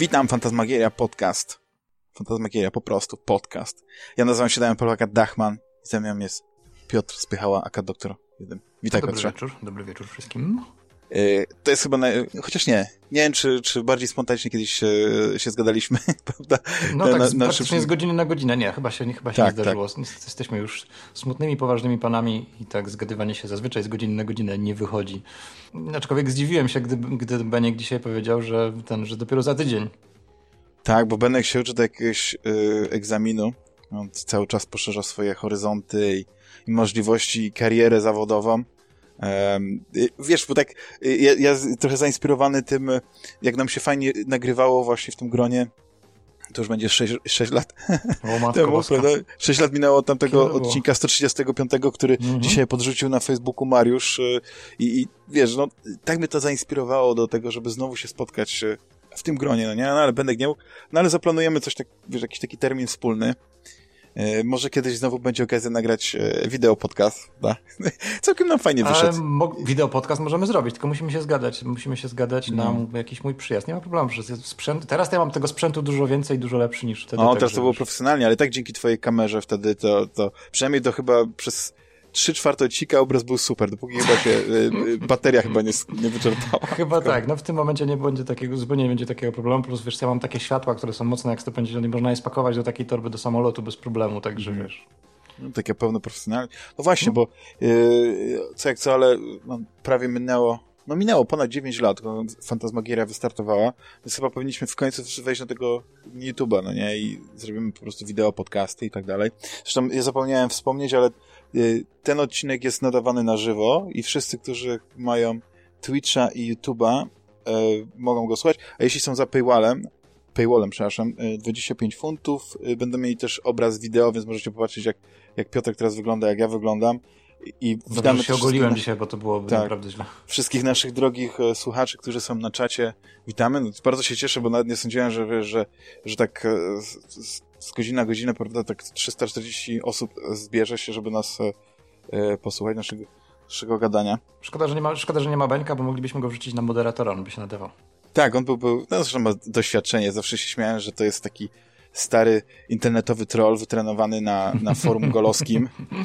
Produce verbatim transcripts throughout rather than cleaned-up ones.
Witam, Fantasmagieria Podcast. Fantasmagieria, po prostu, podcast. Ja nazywam się Damian Polaka-Dachman i ze mną jest Piotr Spychała, aka doktor jeden. Witaj, dobry Piotrze. Wieczór, dobry wieczór wszystkim. Yy, to jest chyba, naj... chociaż nie, nie wiem, czy, czy bardziej spontanicznie kiedyś się, się zgadaliśmy, prawda? No na, tak, na, praktycznie szybszy... z godziny na godzinę, nie, chyba się, chyba się tak, nie zdarzyło. Tak. Jesteśmy już smutnymi, poważnymi panami i tak zgadywanie się zazwyczaj z godziny na godzinę nie wychodzi. Aczkolwiek zdziwiłem się, gdy, gdy Beniek dzisiaj powiedział, że ten, że dopiero za tydzień. Tak, bo Benek się uczy do jakiegoś yy, egzaminu. On cały czas poszerza swoje horyzonty i, i możliwości, i karierę zawodową. Um, wiesz, bo tak ja, ja trochę zainspirowany tym, jak nam się fajnie nagrywało właśnie w tym gronie. To już będzie sześć lat. O matko temu, sześć lat minęło od tamtego Kiedy odcinka sto trzydziestego piątego, który mhm. dzisiaj podrzucił na Facebooku Mariusz i, i wiesz, no tak mnie to zainspirowało do tego, żeby znowu się spotkać w tym gronie, no nie? No ale Benek nie mógł. No ale zaplanujemy coś tak, wiesz, jakiś taki termin wspólny. E, może kiedyś znowu będzie okazja nagrać e, wideo podcast, da? Całkiem nam fajnie wyszedł. Ale mo- wideo podcast możemy zrobić, tylko musimy się zgadać. Musimy się zgadać no. na jakiś mój przyjazd. Nie ma problemu, że jest sprzęt. Teraz ja mam tego sprzętu dużo więcej, dużo lepszy niż wtedy. O, tak, teraz to było profesjonalnie, ale tak dzięki twojej kamerze wtedy to, to przynajmniej to chyba przez trzy czwarte odcinka obraz był super, dopóki chyba się y, y, bateria chyba nie, nie wyczerpała. Chyba Tylko... tak, no w tym momencie nie będzie takiego, zupełnie nie będzie takiego problemu, plus wiesz, ja mam takie światła, które są mocne jak sto pięćdziesiąt i można je spakować do takiej torby do samolotu bez problemu, także mm. wiesz. No, takie pełno profesjonalnie. No właśnie, no. bo y, co jak co, ale no, prawie minęło, no minęło ponad dziewięć lat, Fantasmagieria wystartowała, więc chyba powinniśmy w końcu wejść na tego YouTube'a, no nie, i zrobimy po prostu wideo, podcasty i tak dalej. Zresztą ja zapomniałem wspomnieć, ale ten odcinek jest nadawany na żywo i wszyscy, którzy mają Twitcha i YouTube'a e, mogą go słuchać, a jeśli są za paywallem, paywallem, przepraszam, dwadzieścia pięć funtów, e, będą mieli też obraz wideo, więc możecie popatrzeć, jak, jak Piotr teraz wygląda, jak ja wyglądam. I witamy się ogoliłem dzisiaj, bo to byłoby tak, naprawdę źle. Wszystkich naszych drogich e, słuchaczy, którzy są na czacie, witamy. No, bardzo się cieszę, bo nawet nie sądziłem, że, wiesz, że, że tak e, z, z godziny na godzinę, prawda, tak trzysta czterdzieści osób zbierze się, żeby nas e, posłuchać, naszego, naszego gadania. Szkoda, że nie ma, szkoda, że nie ma Beńka, bo moglibyśmy go wrzucić na moderatora, on by się nadawał. Tak, on był, był no zresztą ma doświadczenie, zawsze się śmiałem, że to jest taki stary internetowy troll wytrenowany na, na forum golowskim.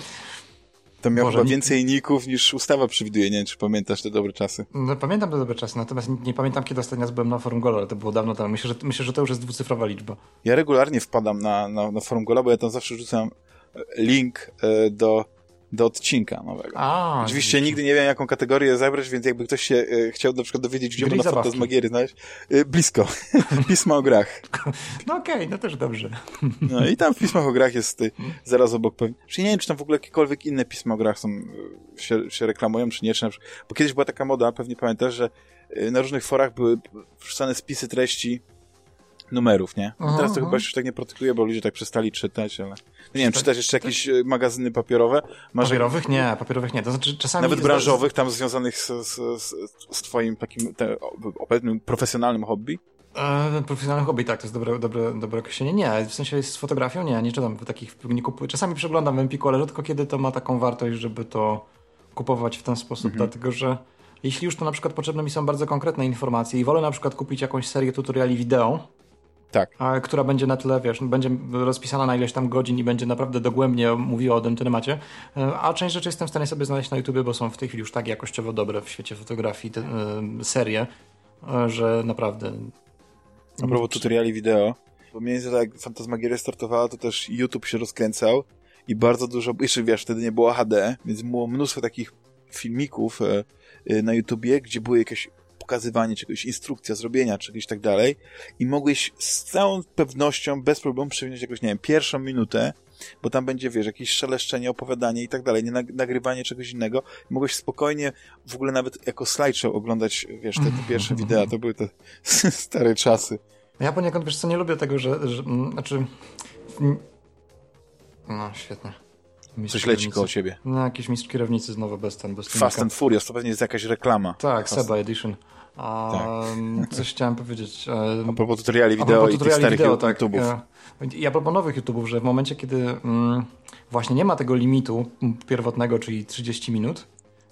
To miał Boże, chyba więcej nie... ników niż ustawa przewiduje. Nie wiem, czy pamiętasz te dobre czasy. No, pamiętam te dobre czasy, natomiast nie, nie pamiętam, kiedy ostatni raz byłem na forum Golo, ale to było dawno temu. Myślę, że, myślę, że to już jest dwucyfrowa liczba. Ja regularnie wpadam na, na, na forum Gola, bo ja tam zawsze rzucam link e, do, do odcinka nowego. A, oczywiście nigdy nie wiem, jaką kategorię zabrać, więc jakby ktoś się e, chciał na przykład dowiedzieć, gdzie można Fantasmagiery znaleźć, e, blisko. Pisma o grach. No okej, okay, no też dobrze. No i tam w pismach o grach jest y, zaraz obok pewnie. Czyli nie wiem, czy tam w ogóle jakiekolwiek inne pisma o grach są, y, się, się reklamują, czy nie. Czy na przykład, bo kiedyś była taka moda, pewnie pamiętasz, że y, na różnych forach były wrzucane spisy treści numerów, nie? Aha, teraz to aha. chyba już tak nie protektuje, bo ludzie tak przestali czytać, ale... No nie wiem, czytać jeszcze jakieś magazyny papierowe? Masz... Papierowych? Nie, papierowych nie. To znaczy czasami... Nawet branżowych, tam związanych z, z, z, z twoim takim te, obecnym profesjonalnym hobby? E, profesjonalnym hobby, tak, to jest dobre, dobre, dobre określenie. Nie, w sensie z fotografią nie, nie czytam takich, nie kupuję. Czasami przeglądam w Empiku, ale rzadko kiedy to ma taką wartość, żeby to kupować w ten sposób, mhm. dlatego że jeśli już to na przykład potrzebne mi są bardzo konkretne informacje i wolę na przykład kupić jakąś serię tutoriali wideo, tak. a, która będzie na tyle, wiesz, będzie rozpisana na ileś tam godzin i będzie naprawdę dogłębnie mówiła o tym temacie, a część rzeczy jestem w stanie sobie znaleźć na YouTubie, bo są w tej chwili już tak jakościowo dobre w świecie fotografii te, y, serie, y, że naprawdę... A propos tutoriali wideo, bo mniej więcej jak Fantasmagieria startowała, to też YouTube się rozkręcał i bardzo dużo, jeszcze wiesz, wtedy nie było H D, więc było mnóstwo takich filmików e, e, na YouTubie, gdzie były jakieś pokazywanie czegoś, instrukcja zrobienia czegoś i tak dalej i mogłeś z całą pewnością, bez problemu przewinąć jakąś, nie wiem, pierwszą minutę, bo tam będzie, wiesz, jakieś szeleszczenie, opowiadanie i tak dalej, nie nagrywanie czegoś innego. I mogłeś spokojnie, w ogóle nawet jako slideshow oglądać, wiesz, te, te pierwsze wideo, to były te stare czasy. Ja poniekąd, wiesz co, nie lubię tego, że, że znaczy... No, świetnie. Mistrz Coś leci koło ciebie. No, jakiś mistrz kierownicy znowu bez ten, bez Fast and Furious, to pewnie jest jakaś reklama. Tak, Fast... Seba Edition. A, tak. Coś chciałem powiedzieć. A propos tutoriali wideo propos i tutoriali tych starych wideo, YouTube'ów. Tak. I a propos nowych YouTube'ów, że w momencie, kiedy mm, właśnie nie ma tego limitu pierwotnego, czyli trzydzieści minut,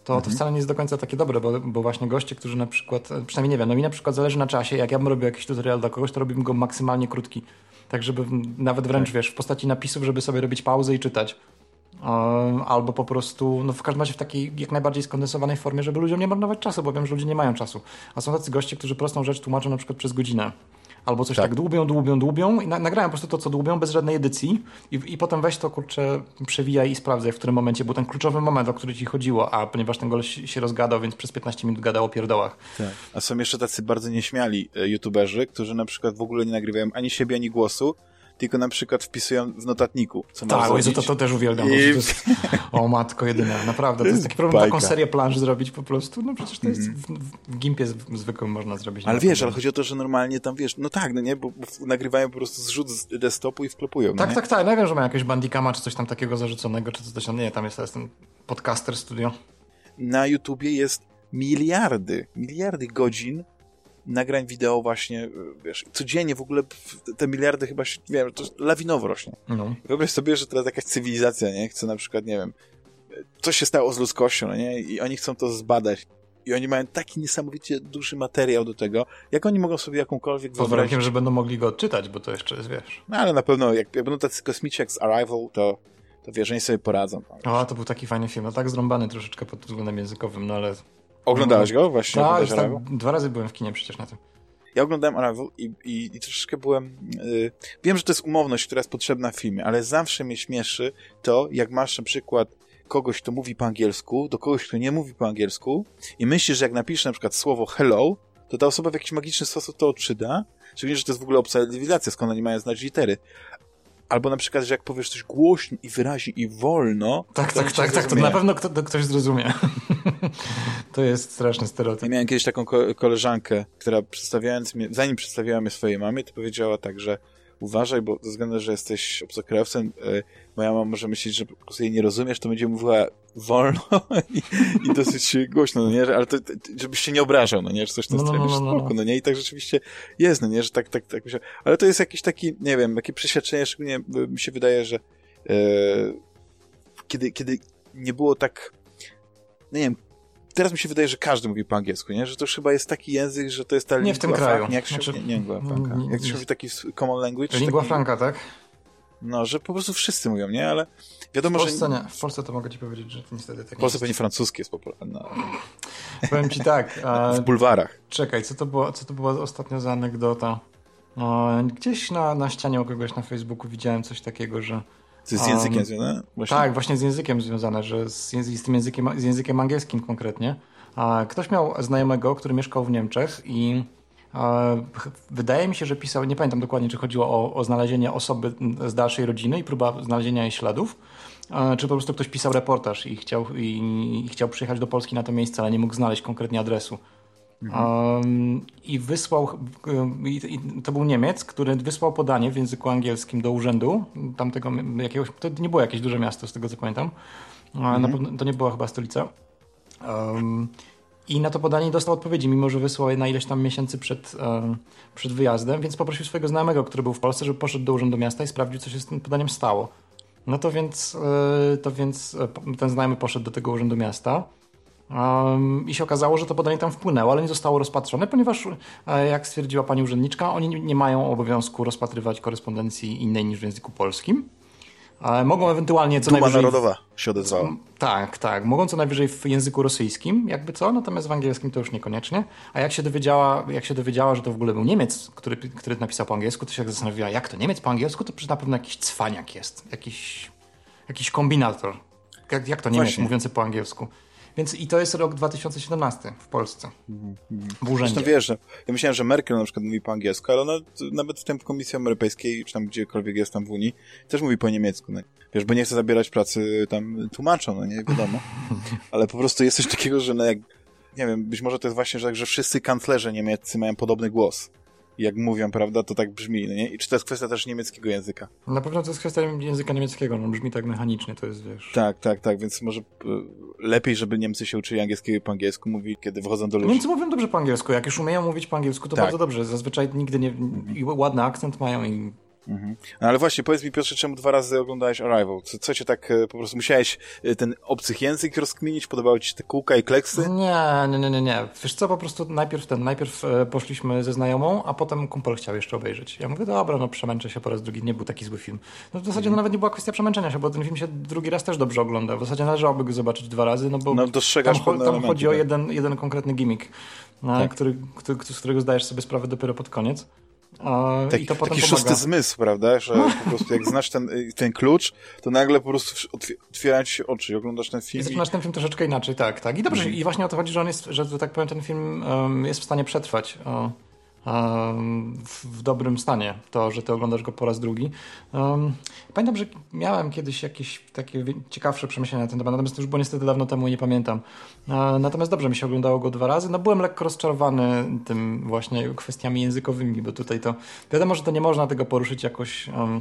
to, to wcale nie jest do końca takie dobre, bo, bo właśnie goście, którzy na przykład, przynajmniej nie wiem, no mi na przykład zależy na czasie, jak ja bym robił jakiś tutorial dla kogoś, to robiłbym go maksymalnie krótki. Tak, żeby nawet wręcz, tak. wiesz, w postaci napisów, żeby sobie robić pauzę i czytać. Um, albo po prostu, no w każdym razie w takiej jak najbardziej skondensowanej formie, żeby ludziom nie marnować czasu, bo wiem, że ludzie nie mają czasu. A są tacy goście, którzy prostą rzecz tłumaczą na przykład przez godzinę. Albo coś tak, tak dłubią, dłubią, dłubią i na, nagrają po prostu to, co dłubią, bez żadnej edycji i, i potem weź to, kurczę, przewijaj i sprawdzaj, w którym momencie był ten kluczowy moment, o który ci chodziło, a ponieważ ten gość się rozgadał, więc przez piętnaście minut gadał o pierdołach. Tak. A są jeszcze tacy bardzo nieśmiali youtuberzy, którzy na przykład w ogóle nie nagrywają ani siebie, ani głosu, tylko na przykład wpisują w notatniku, co tak, masz to, to też uwielbiam. I... To jest... O matko jedyna, naprawdę. To jest taki problem, taką serię plansz zrobić po prostu. No przecież to jest mm. w, w gimpie zwykłym można zrobić. Ale wiesz, ale chodzi o to, że normalnie tam wiesz, no tak, no nie, bo, bo nagrywają po prostu zrzut z desktopu i wklepują. Tak, no tak, tak. No ja wiem, że mają jakiegoś Bandicama czy coś tam takiego zarzuconego, czy coś tam, nie, tam jest, jest ten podcaster studio. Na YouTubie jest miliardy, miliardy godzin nagrań wideo właśnie, wiesz, codziennie w ogóle te miliardy chyba się, nie wiem, to lawinowo rośnie. No. Wyobraź sobie, że teraz jakaś cywilizacja, nie, chce na przykład, nie wiem, coś się stało z ludzkością, no nie, i oni chcą to zbadać. I oni mają taki niesamowicie duży materiał do tego, jak oni mogą sobie jakąkolwiek wyobrazić. Pod warunkiem, że będą mogli go odczytać, bo to jeszcze jest, wiesz. No ale na pewno, jak, jak będą tacy kosmici jak z Arrival, to, to wiesz, oni sobie poradzą. O, to był taki fajny film, no tak zrąbany troszeczkę pod względem językowym, no ale... Oglądałeś go właśnie? Tak, tak, dwa razy byłem w kinie przecież na tym. Ja oglądałem Arrival i, i, i troszeczkę byłem... Yy, wiem, że to jest umowność, która jest potrzebna w filmie, ale zawsze mnie śmieszy to, jak masz na przykład kogoś, kto mówi po angielsku, do kogoś, kto nie mówi po angielsku i myślisz, że jak napiszesz na przykład słowo hello, to ta osoba w jakiś magiczny sposób to odczyda, szczególnie, że to jest w ogóle obca cywilizacja, skąd oni mają znać litery. Albo na przykład, że jak powiesz coś głośno i wyraźnie i wolno... Tak, tak, tak, tak, to na pewno kto, ktoś zrozumie. To jest straszny stereotyp. Ja miałem kiedyś taką ko- koleżankę, która przedstawiając mnie, zanim przedstawiała mnie swojej mamie, to powiedziała tak, że uważaj, bo ze względu, że jesteś obcokrajowcem, yy, moja mama może myśleć, że po prostu jej nie rozumiesz, to będzie mówiła wolno i, i dosyć głośno, no nie, ale to, to, żebyś się nie obrażał, no nie, że coś tam no, no, no, no, no. no nie, i tak rzeczywiście jest, no nie, że tak, tak, tak myślę, ale to jest jakiś taki, nie wiem, takie przeświadczenie, szczególnie mi się wydaje, że yy, kiedy, kiedy nie było tak, no nie wiem, teraz mi się wydaje, że każdy mówi po angielsku, nie? Że to już chyba jest taki język, że to jest ta nie lingua w tym kraju. Nie, jak się, znaczy, nie, nie lingua franca. Jak to się mówi taki common language? Lingua taki, franca, tak? No, że po prostu wszyscy mówią, nie? Ale wiadomo, w Polsce że... nie. W Polsce to mogę ci powiedzieć, że to niestety tak w Polsce pewnie francuski jest popularny. No. Powiem ci tak. A... w bulwarach. Czekaj, co to było, co to była ostatnio za anegdota? O, gdzieś na, na ścianie u kogoś na Facebooku widziałem coś takiego, że to jest z językiem um, związane? Właśnie? Tak, właśnie z językiem związane, że z, z tym językiem, z językiem angielskim konkretnie. A ktoś miał znajomego, który mieszkał w Niemczech i e, wydaje mi się, że pisał, nie pamiętam dokładnie, czy chodziło o, o znalezienie osoby z dalszej rodziny i próba znalezienia jej śladów, e, czy po prostu ktoś pisał reportaż i chciał, i, i chciał przyjechać do Polski na to miejsce, ale nie mógł znaleźć konkretnie adresu. Mhm. Um, I wysłał, i, i to był Niemiec, który wysłał podanie w języku angielskim do urzędu tamtego jakiegoś, to nie było jakieś duże miasto z tego co pamiętam, mhm. na pewno, to nie była chyba stolica. Um, I na to podanie dostał odpowiedzi, mimo że wysłał je na ileś tam miesięcy przed, um, przed wyjazdem, więc poprosił swojego znajomego, który był w Polsce, żeby poszedł do urzędu miasta i sprawdził, co się z tym podaniem stało. No to więc, yy, to więc ten znajomy poszedł do tego urzędu miasta um, i się okazało, że to podanie tam wpłynęło, ale nie zostało rozpatrzone, ponieważ yy, jak stwierdziła pani urzędniczka, oni nie, nie mają obowiązku rozpatrywać korespondencji innej niż w języku polskim. Mogą ewentualnie co Duma najwyżej... narodowa się odezwała. Tak, tak. Mogą co najwyżej w języku rosyjskim, jakby co, natomiast w angielskim to już niekoniecznie. A jak się dowiedziała, jak się dowiedziała, że to w ogóle był Niemiec, który, który napisał po angielsku, to się zastanowiła, jak to Niemiec po angielsku, to przecież na pewno jakiś cwaniak jest. Jakiś, jakiś kombinator. Jak, jak to Niemiec Właśnie. mówiący po angielsku. Więc i to jest rok dwa tysiące siedemnasty w Polsce. Mm, mm. W urzędzie. Zresztą wiesz, że ja myślałem, że Merkel na przykład mówi po angielsku, ale ona nawet w tym w Komisji Europejskiej, czy tam gdziekolwiek jest tam w Unii, też mówi po niemiecku. No. Wiesz, bo nie chce zabierać pracy tam tłumaczom, no nie wiadomo. Ale po prostu jest coś takiego, że no jak, nie wiem, być może to jest właśnie, że, że wszyscy kanclerze niemieccy mają podobny głos. I jak mówią, prawda, to tak brzmi, no nie? I czy to jest kwestia też niemieckiego języka? Na pewno to jest kwestia języka niemieckiego, no brzmi tak mechanicznie, to jest, wiesz... Tak, tak, tak, więc może y, lepiej, żeby Niemcy się uczyli angielskiego i po angielsku mówić, kiedy wchodzą do ludzi. Niemcy mówią dobrze po angielsku, jak już umieją mówić po angielsku, to tak. bardzo dobrze. Zazwyczaj nigdy nie... I ładny akcent mają i Mhm. No ale właśnie, powiedz mi Piotrze, czemu dwa razy oglądałeś Arrival? Co, co cię tak, po prostu musiałeś ten obcych język rozkminić? Podobały ci te kółka i kleksy? Nie, nie, nie, nie, nie. Wiesz co, po prostu najpierw ten, najpierw poszliśmy ze znajomą, a potem kumpel chciał jeszcze obejrzeć. Ja mówię, dobra, no przemęczę się po raz drugi, nie był taki zły film. No w zasadzie no, nawet nie była kwestia przemęczenia się, bo ten film się drugi raz też dobrze ogląda. W zasadzie należałoby go zobaczyć dwa razy, no bo no, dostrzegasz tam, tam chodzi o tak. jeden, jeden konkretny gimmick, tak. który, który, z którego zdajesz sobie sprawę dopiero pod koniec. Uh, tak, i to potem taki pomaga. szósty zmysł, prawda? Że po prostu jak znasz ten, ten klucz, to nagle po prostu otwierają ci się oczy i oglądasz ten film. I zaczynasz i... ten film troszeczkę inaczej, tak, tak. I dobrze, mm. i właśnie o to chodzi, że on jest, że tak powiem, ten film um, jest w stanie przetrwać um, um, w, w dobrym stanie. To, że ty oglądasz go po raz drugi. Um, pamiętam, że miałem kiedyś jakieś takie ciekawsze przemyślenia na ten temat, natomiast to już było niestety dawno temu i nie pamiętam. Uh, natomiast dobrze mi się oglądało go dwa razy. No byłem lekko rozczarowany tym właśnie kwestiami językowymi, bo tutaj to wiadomo, że to nie można tego poruszyć jakoś... Um,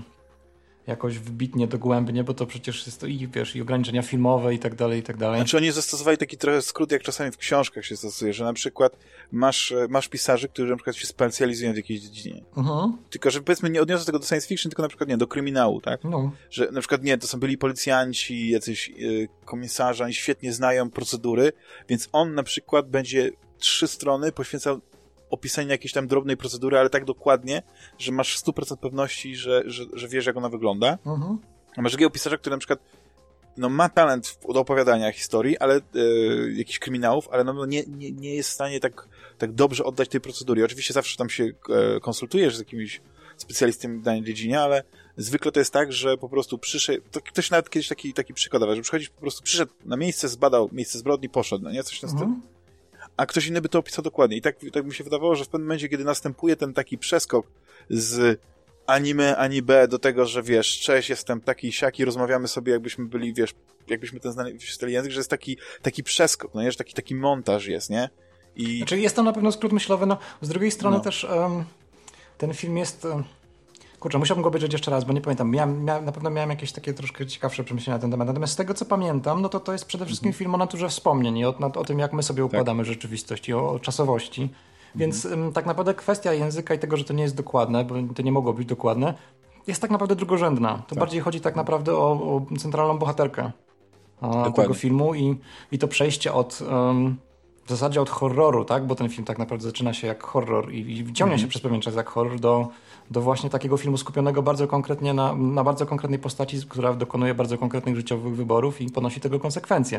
jakoś wybitnie, dogłębnie, bo to przecież jest to i, wiesz, i ograniczenia filmowe i tak dalej, i tak dalej. Znaczy oni zastosowali taki trochę skrót, jak czasami w książkach się stosuje, że na przykład masz, masz pisarzy, którzy na przykład się specjalizują w jakiejś dziedzinie. Uh-huh. Tylko, że powiedzmy nie odniosę tego do science fiction, tylko na przykład nie, do kryminału, tak? No. Że na przykład nie, to są byli policjanci, jacyś y, komisarze, oni świetnie znają procedury, więc on na przykład będzie trzy strony poświęcał opisanie jakiejś tam drobnej procedury, ale tak dokładnie, że masz sto procent pewności, że, że, że wiesz, jak ona wygląda. Uh-huh. A masz takiego pisarza, który na przykład no, ma talent do opowiadania historii, ale e, jakichś kryminałów, ale no, nie, nie, nie jest w stanie tak, tak dobrze oddać tej procedury. Oczywiście zawsze tam się e, konsultujesz z jakimś specjalistą w danej dziedzinie, ale zwykle to jest tak, że po prostu przyszedł, to ktoś nawet kiedyś taki, taki przykład dawał, że przychodzisz, po prostu przyszedł na miejsce, zbadał miejsce zbrodni, poszedł, no nie? Coś na uh-huh. stylu. A ktoś inny by to opisał dokładnie. I tak, tak mi się wydawało, że w pewnym momencie, kiedy następuje ten taki przeskok z anime, anime do tego, że wiesz, cześć, jestem taki siaki, rozmawiamy sobie, jakbyśmy byli, wiesz, jakbyśmy ten znali język, że jest taki, taki przeskok, no nie, że taki, taki montaż jest, nie? I... Znaczy jest to na pewno skrót myślowy, no z drugiej strony no. też um, ten film jest... Um... Kurczę, musiałbym go obejrzeć jeszcze raz, bo nie pamiętam. Miałem, miałem, na pewno miałem jakieś takie troszkę ciekawsze przemyślenia na ten temat. Natomiast z tego, co pamiętam, no to to jest przede wszystkim mm-hmm. film o naturze wspomnień i o, o, o tym, jak my sobie układamy tak. rzeczywistość i o, o czasowości. Mm-hmm. Więc um, tak naprawdę kwestia języka i tego, że to nie jest dokładne, bo to nie mogło być dokładne, jest tak naprawdę drugorzędna. To tak. bardziej chodzi tak naprawdę o, o centralną bohaterkę a, tego filmu i, i to przejście od... Um, w zasadzie od horroru, tak? Bo ten film tak naprawdę zaczyna się jak horror i, i ciągnie mm-hmm. się przez pewien czas jak horror do, do właśnie takiego filmu skupionego bardzo konkretnie na, na bardzo konkretnej postaci, która dokonuje bardzo konkretnych życiowych wyborów i ponosi tego konsekwencje.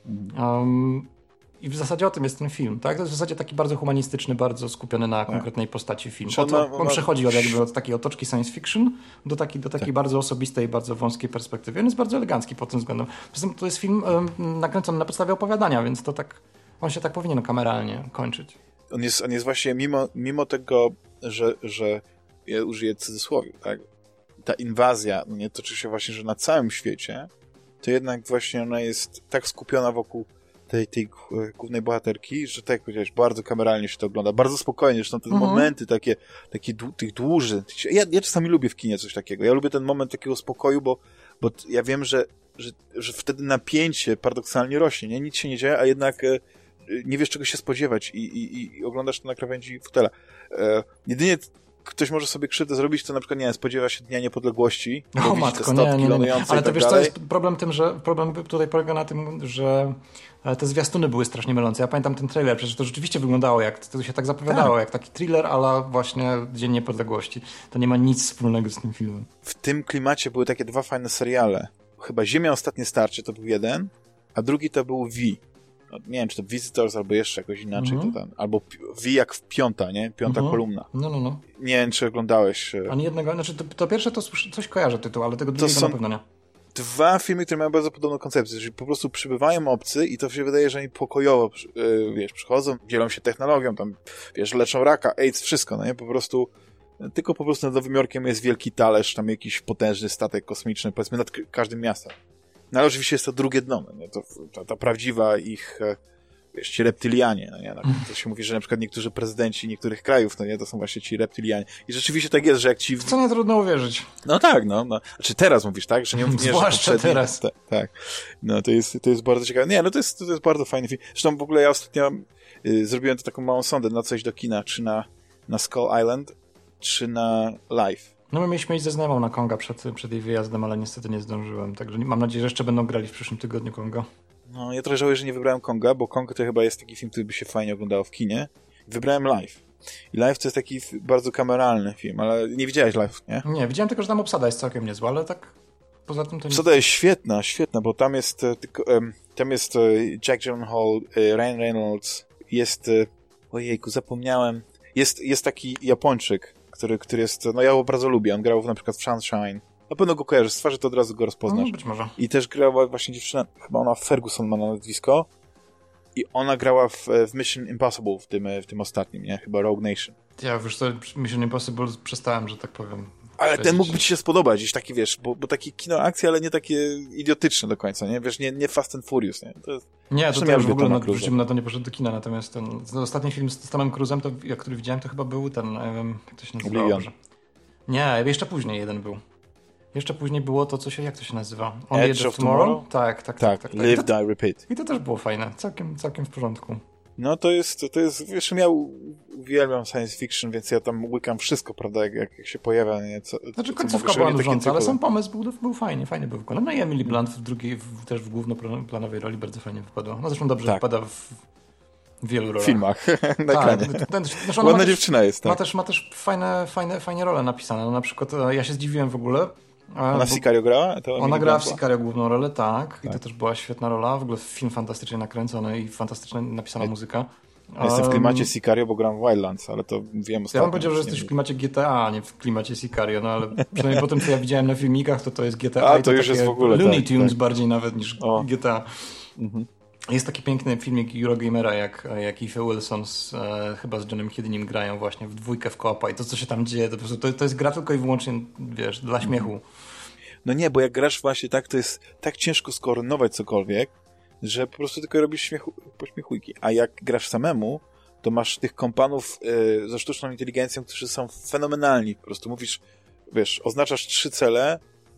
Um, I w zasadzie o tym jest ten film, tak? To jest w zasadzie taki bardzo humanistyczny, bardzo skupiony na konkretnej postaci film. Od, on, on przechodzi od, jakby od takiej otoczki science fiction do, taki, do takiej tak. bardzo osobistej, bardzo wąskiej perspektywy. On jest bardzo elegancki pod tym względem. Poza tym to jest film um, nakręcony na podstawie opowiadania, więc to tak... On się tak powinien kameralnie kończyć. On jest, on jest właśnie, mimo, mimo tego, że, że ja użyję cudzysłowiu, tak? Ta inwazja no nie toczy się właśnie, że na całym świecie, to jednak właśnie ona jest tak skupiona wokół tej, tej głównej bohaterki, że tak jak powiedziałeś, bardzo kameralnie się to ogląda, bardzo spokojnie, zresztą te mhm. momenty takie, takie dłu, tych dłuży. Ja, ja czasami lubię w kinie coś takiego. Ja lubię ten moment takiego spokoju, bo, bo ja wiem, że, że, że wtedy napięcie paradoksalnie rośnie, nie? Nic się nie dzieje, a jednak nie wiesz, czego się spodziewać i, i, i oglądasz to na krawędzi fotela. E, jedynie ktoś może sobie krzywdę zrobić, to na przykład, nie wiem, spodziewa się Dnia Niepodległości. O matko, nie, nie, nie, nie. Ale to tak wiesz, co jest problem tym, że problem tutaj polega na tym, że te zwiastuny były strasznie mylące. Ja pamiętam ten trailer, przecież to rzeczywiście wyglądało, jak to się tak zapowiadało, tak. jak taki thriller, ale właśnie Dzień Niepodległości. To nie ma nic wspólnego z tym filmem. W tym klimacie były takie dwa fajne seriale. Chyba Ziemia Ostatnie Starcie to był jeden, a drugi to był V. Nie wiem, czy to Visitors, albo jeszcze jakoś inaczej. Mm-hmm. To ten, albo V jak w piąta, nie? Piąta mm-hmm. kolumna. No, no, no. Nie wiem, czy oglądałeś. Ani jednego, znaczy to, to pierwsze to coś kojarzę tytuł, ale tego drugiego na pewno nie. Dwa filmy, które mają bardzo podobną koncepcję, czyli po prostu przybywają obcy i to się wydaje, że oni pokojowo, yy, wiesz, przychodzą, dzielą się technologią, tam, wiesz, leczą raka, AIDS, wszystko, no nie? Po prostu, tylko po prostu nad Nowym Jorkiem jest wielki talerz, tam jakiś potężny statek kosmiczny, powiedzmy nad każdym miastem. No ale oczywiście jest to drugie dno, no nie? To, ta, ta prawdziwa ich, wiesz, ci reptylianie, no nie? To się mówi, że na przykład niektórzy prezydenci niektórych krajów, no nie? To są właśnie ci reptylianie. I rzeczywiście tak jest, że jak ci... W co nie trudno uwierzyć. No tak, no. no. Znaczy teraz mówisz, tak? Że nie mówisz, zwłaszcza że teraz. Ta, tak. No to jest, to jest bardzo ciekawe. Nie, no to jest, to jest bardzo fajny film. Zresztą w ogóle ja ostatnio y, zrobiłem to taką małą sondę na coś do kina, czy na, na Skull Island, czy na Live. No my mieliśmy iść ze znajomą na Konga przed, przed jej wyjazdem, ale niestety nie zdążyłem, także mam nadzieję, że jeszcze będą grali w przyszłym tygodniu Konga. No, ja trochę żałuję, że nie wybrałem Konga, bo Kong to chyba jest taki film, który by się fajnie oglądało w kinie. Wybrałem Live. I Live to jest taki bardzo kameralny film, ale nie widziałeś Live, nie? Nie, widziałem tylko, że tam obsada jest całkiem niezła, ale tak poza tym to nie... Obsada jest świetna, świetna, bo tam jest tylko, um, tam jest Jack Gyllenhaal, Ryan Reynolds, jest, ojejku, zapomniałem, jest, jest taki Japończyk, który, który jest, no ja go bardzo lubię, on grał na przykład w Sunshine. Na pewno go kojarzysz, z twarzy to od razu go rozpoznasz. No, być może. I też grała właśnie dziewczyna, chyba ona Ferguson ma na nazwisko. I ona grała w, w Mission Impossible w tym, w tym ostatnim, nie? Chyba Rogue Nation. Ja już to Mission Impossible przestałem, że tak powiem. Ale ten mógłby ci się spodobać, gdzieś taki, wiesz, bo, bo taki kino akcji, ale nie takie idiotyczne do końca, nie? Wiesz, nie, nie Fast and Furious, nie? To jest, nie, to, to już w ogóle na, na, na to nie poszedł do kina, natomiast ten ostatni film z Tomem Cruise'em, to, jak, który widziałem, to chyba był ten, nie wiem, jak to się nazywało. Nie, jeszcze później jeden był. Jeszcze później było to, co się, jak to się nazywa? On Edge of, of Tomorrow? tomorrow? Tak, tak, tak. tak, tak, Live, tak. Die, Repeat. I to też było fajne, całkiem, całkiem w porządku. No to jest, to jest, wiesz, ja uwielbiam science fiction, więc ja tam łykam wszystko, prawda, jak, jak się pojawia, nie? Co, znaczy co końcówka była nużąca, ale sam pomysł był, był fajnie, fajnie był wykonany. No i Emily Blunt w drugiej, w, też w głównoplanowej roli bardzo fajnie wypadła. No zresztą dobrze tak. wypada w wielu rolach. W filmach, na ekranie. Tak, ten, ten, ładna też, dziewczyna jest, tak. Ma też, ma też fajne, fajne, fajne role napisane. No, na przykład ja się zdziwiłem w ogóle. Ona w Sicario grała? To ona grała w Sicario główną rolę, tak. tak. I to też była świetna rola. W ogóle film fantastycznie nakręcony i fantastycznie napisana ja, muzyka. Ja jestem w klimacie Sicario, bo gram w Wildlands, ale to wiem ostatnio. Ja bym powiedział, że jesteś w klimacie G T A, a nie w klimacie Sicario, no ale przynajmniej po tym, co ja widziałem na filmikach, to to jest G T A. A, i to, to już jest w ogóle Looney tak, Tunes tak. bardziej nawet niż o. G T A. Mhm. Jest taki piękny filmik Eurogamera, jak, jak Eve Wilson z, e, chyba z Johnem Hiddenim grają właśnie w dwójkę w koopa i to, co się tam dzieje, to, po prostu, to, to jest gra tylko i wyłącznie, wiesz, dla śmiechu. No nie, bo jak grasz właśnie tak, to jest tak ciężko skoordynować cokolwiek, że po prostu tylko robisz śmiechu, pośmiechujki. A jak grasz samemu, to masz tych kompanów y, ze sztuczną inteligencją, którzy są fenomenalni. Po prostu mówisz, wiesz, oznaczasz trzy cele,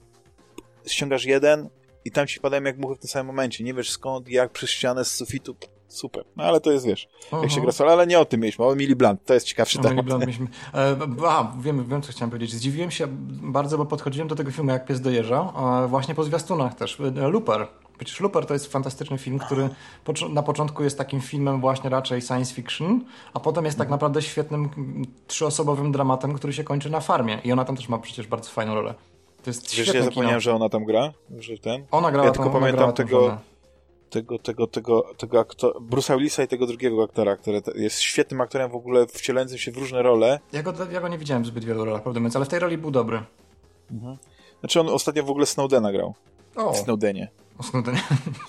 ściągasz jeden i tam ci padają jak muchy w tym samym momencie. Nie wiesz skąd, jak, przez ścianę, z sufitu. Super. No ale to jest, wiesz, uh-huh. jak się gra solo, ale nie o tym mieliśmy. O Emily Blunt, to jest ciekawszy temat. Blunt mieliśmy. E, a, wiem, wiem, co chciałem powiedzieć. Zdziwiłem się bardzo, bo podchodziłem do tego filmu jak pies dojeżdża, e, właśnie po zwiastunach też. E, Looper. Przecież Looper to jest fantastyczny film, który na początku jest takim filmem właśnie raczej science fiction, a potem jest tak naprawdę świetnym trzyosobowym dramatem, który się kończy na farmie. I ona tam też ma przecież bardzo fajną rolę. To jest Wiesz, ja zapomniałem, że ona tam gra? Że ten? Ona grała Ja tylko tą, pamiętam tego, tego, tego, tego, tego aktora, Bruce'a Willisa i tego drugiego aktora, który jest świetnym aktorem w ogóle wcielającym się w różne role. Ja go, ja go nie widziałem w zbyt wielu rolach, prawdę mówiąc, ale w tej roli był dobry. Mhm. Znaczy on ostatnio w ogóle Snowdena grał. O. W Snowdenie. O Snowdenie.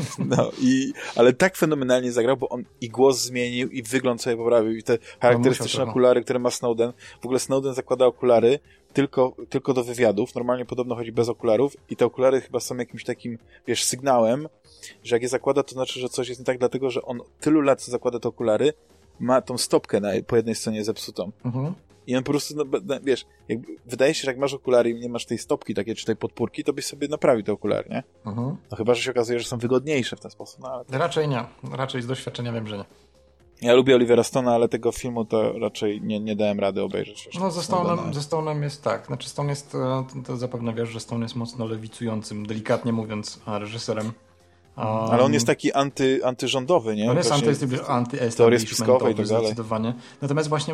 No i, ale tak fenomenalnie zagrał, bo on i głos zmienił, i wygląd sobie poprawił, i te charakterystyczne no, okulary, które ma Snowden. W ogóle Snowden zakłada okulary tylko, tylko do wywiadów. Normalnie podobno chodzi bez okularów i te okulary chyba są jakimś takim, wiesz, sygnałem, że jak je zakłada, to znaczy, że coś jest nie tak, dlatego, że on tylu lat, co zakłada te okulary, ma tą stopkę na, po jednej stronie zepsutą. Mhm. I on po prostu, no, wiesz, jakby, wydaje się, że jak masz okulary i nie masz tej stopki takiej, czy tej podpórki, to byś sobie naprawił te okulary, nie? Uh-huh. No chyba, że się okazuje, że są wygodniejsze w ten sposób. No, ale to... Raczej nie. Raczej z doświadczenia wiem, że nie. Ja lubię Olivera Stone'a, ale tego filmu to raczej nie, nie dałem rady obejrzeć. No ze Stone'em, ze Stone'em jest tak. Znaczy Stone jest, to, to zapewne wiesz, że Stone jest mocno lewicującym, delikatnie mówiąc, reżyserem. Um, ale on jest taki anty, antyrządowy, nie? On jest anty-establishmentowy, anty teorie spiskowe i tak dalej. Zdecydowanie. Natomiast właśnie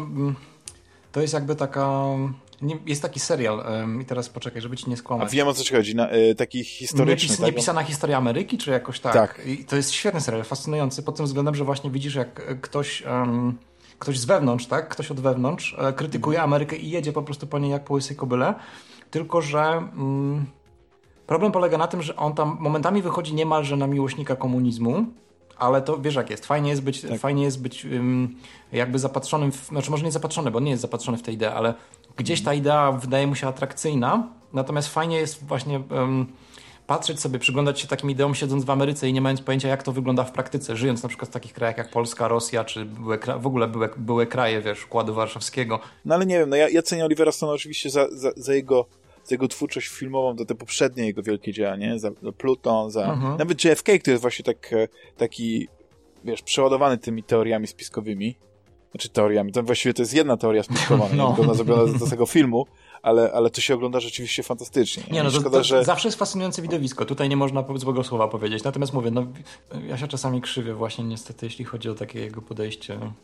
to jest jakby taka... Jest taki serial um, i teraz poczekaj, żeby ci nie skłamać. A wiem, o co ci chodzi, na, y, taki historyczny. Niepis, tak? Niepisana historia Ameryki, czy jakoś tak? Tak. I to jest świetny serial, fascynujący pod tym względem, że właśnie widzisz, jak ktoś, um, ktoś z wewnątrz, tak? Ktoś od wewnątrz e, krytykuje mhm. Amerykę i jedzie po prostu po niej jak po łysej kobyle, tylko że mm, problem polega na tym, że on tam momentami wychodzi niemalże na miłośnika komunizmu, ale to wiesz jak jest, fajnie jest być, tak. fajnie jest być um, jakby zapatrzonym, w, znaczy może nie zapatrzony, bo nie jest zapatrzony w tę ideę, ale gdzieś ta idea wydaje mu się atrakcyjna, natomiast fajnie jest właśnie um, patrzeć sobie, przyglądać się takim ideom siedząc w Ameryce i nie mając pojęcia jak to wygląda w praktyce, żyjąc na przykład w takich krajach jak Polska, Rosja, czy były, w ogóle były, były kraje, wiesz, Układu Warszawskiego. No ale nie wiem, no ja, ja cenię Olivera Stone'a oczywiście za, za, za jego za jego twórczość filmową, za te poprzednie jego wielkie dzieła, nie? Za, za Pluton, za... Mhm. Nawet J F K, który jest właśnie tak, taki, wiesz, przeładowany tymi teoriami spiskowymi. znaczy teoriami, to właściwie to jest jedna teoria spiskowana, no. Ona zrobiona do tego filmu, ale, ale to się ogląda rzeczywiście fantastycznie. Nie, no to, Szkoda, to że... zawsze jest fascynujące widowisko, tutaj nie można złego słowa powiedzieć, natomiast mówię, no ja się czasami krzywię właśnie niestety, jeśli chodzi o takie jego podejście. Mhm.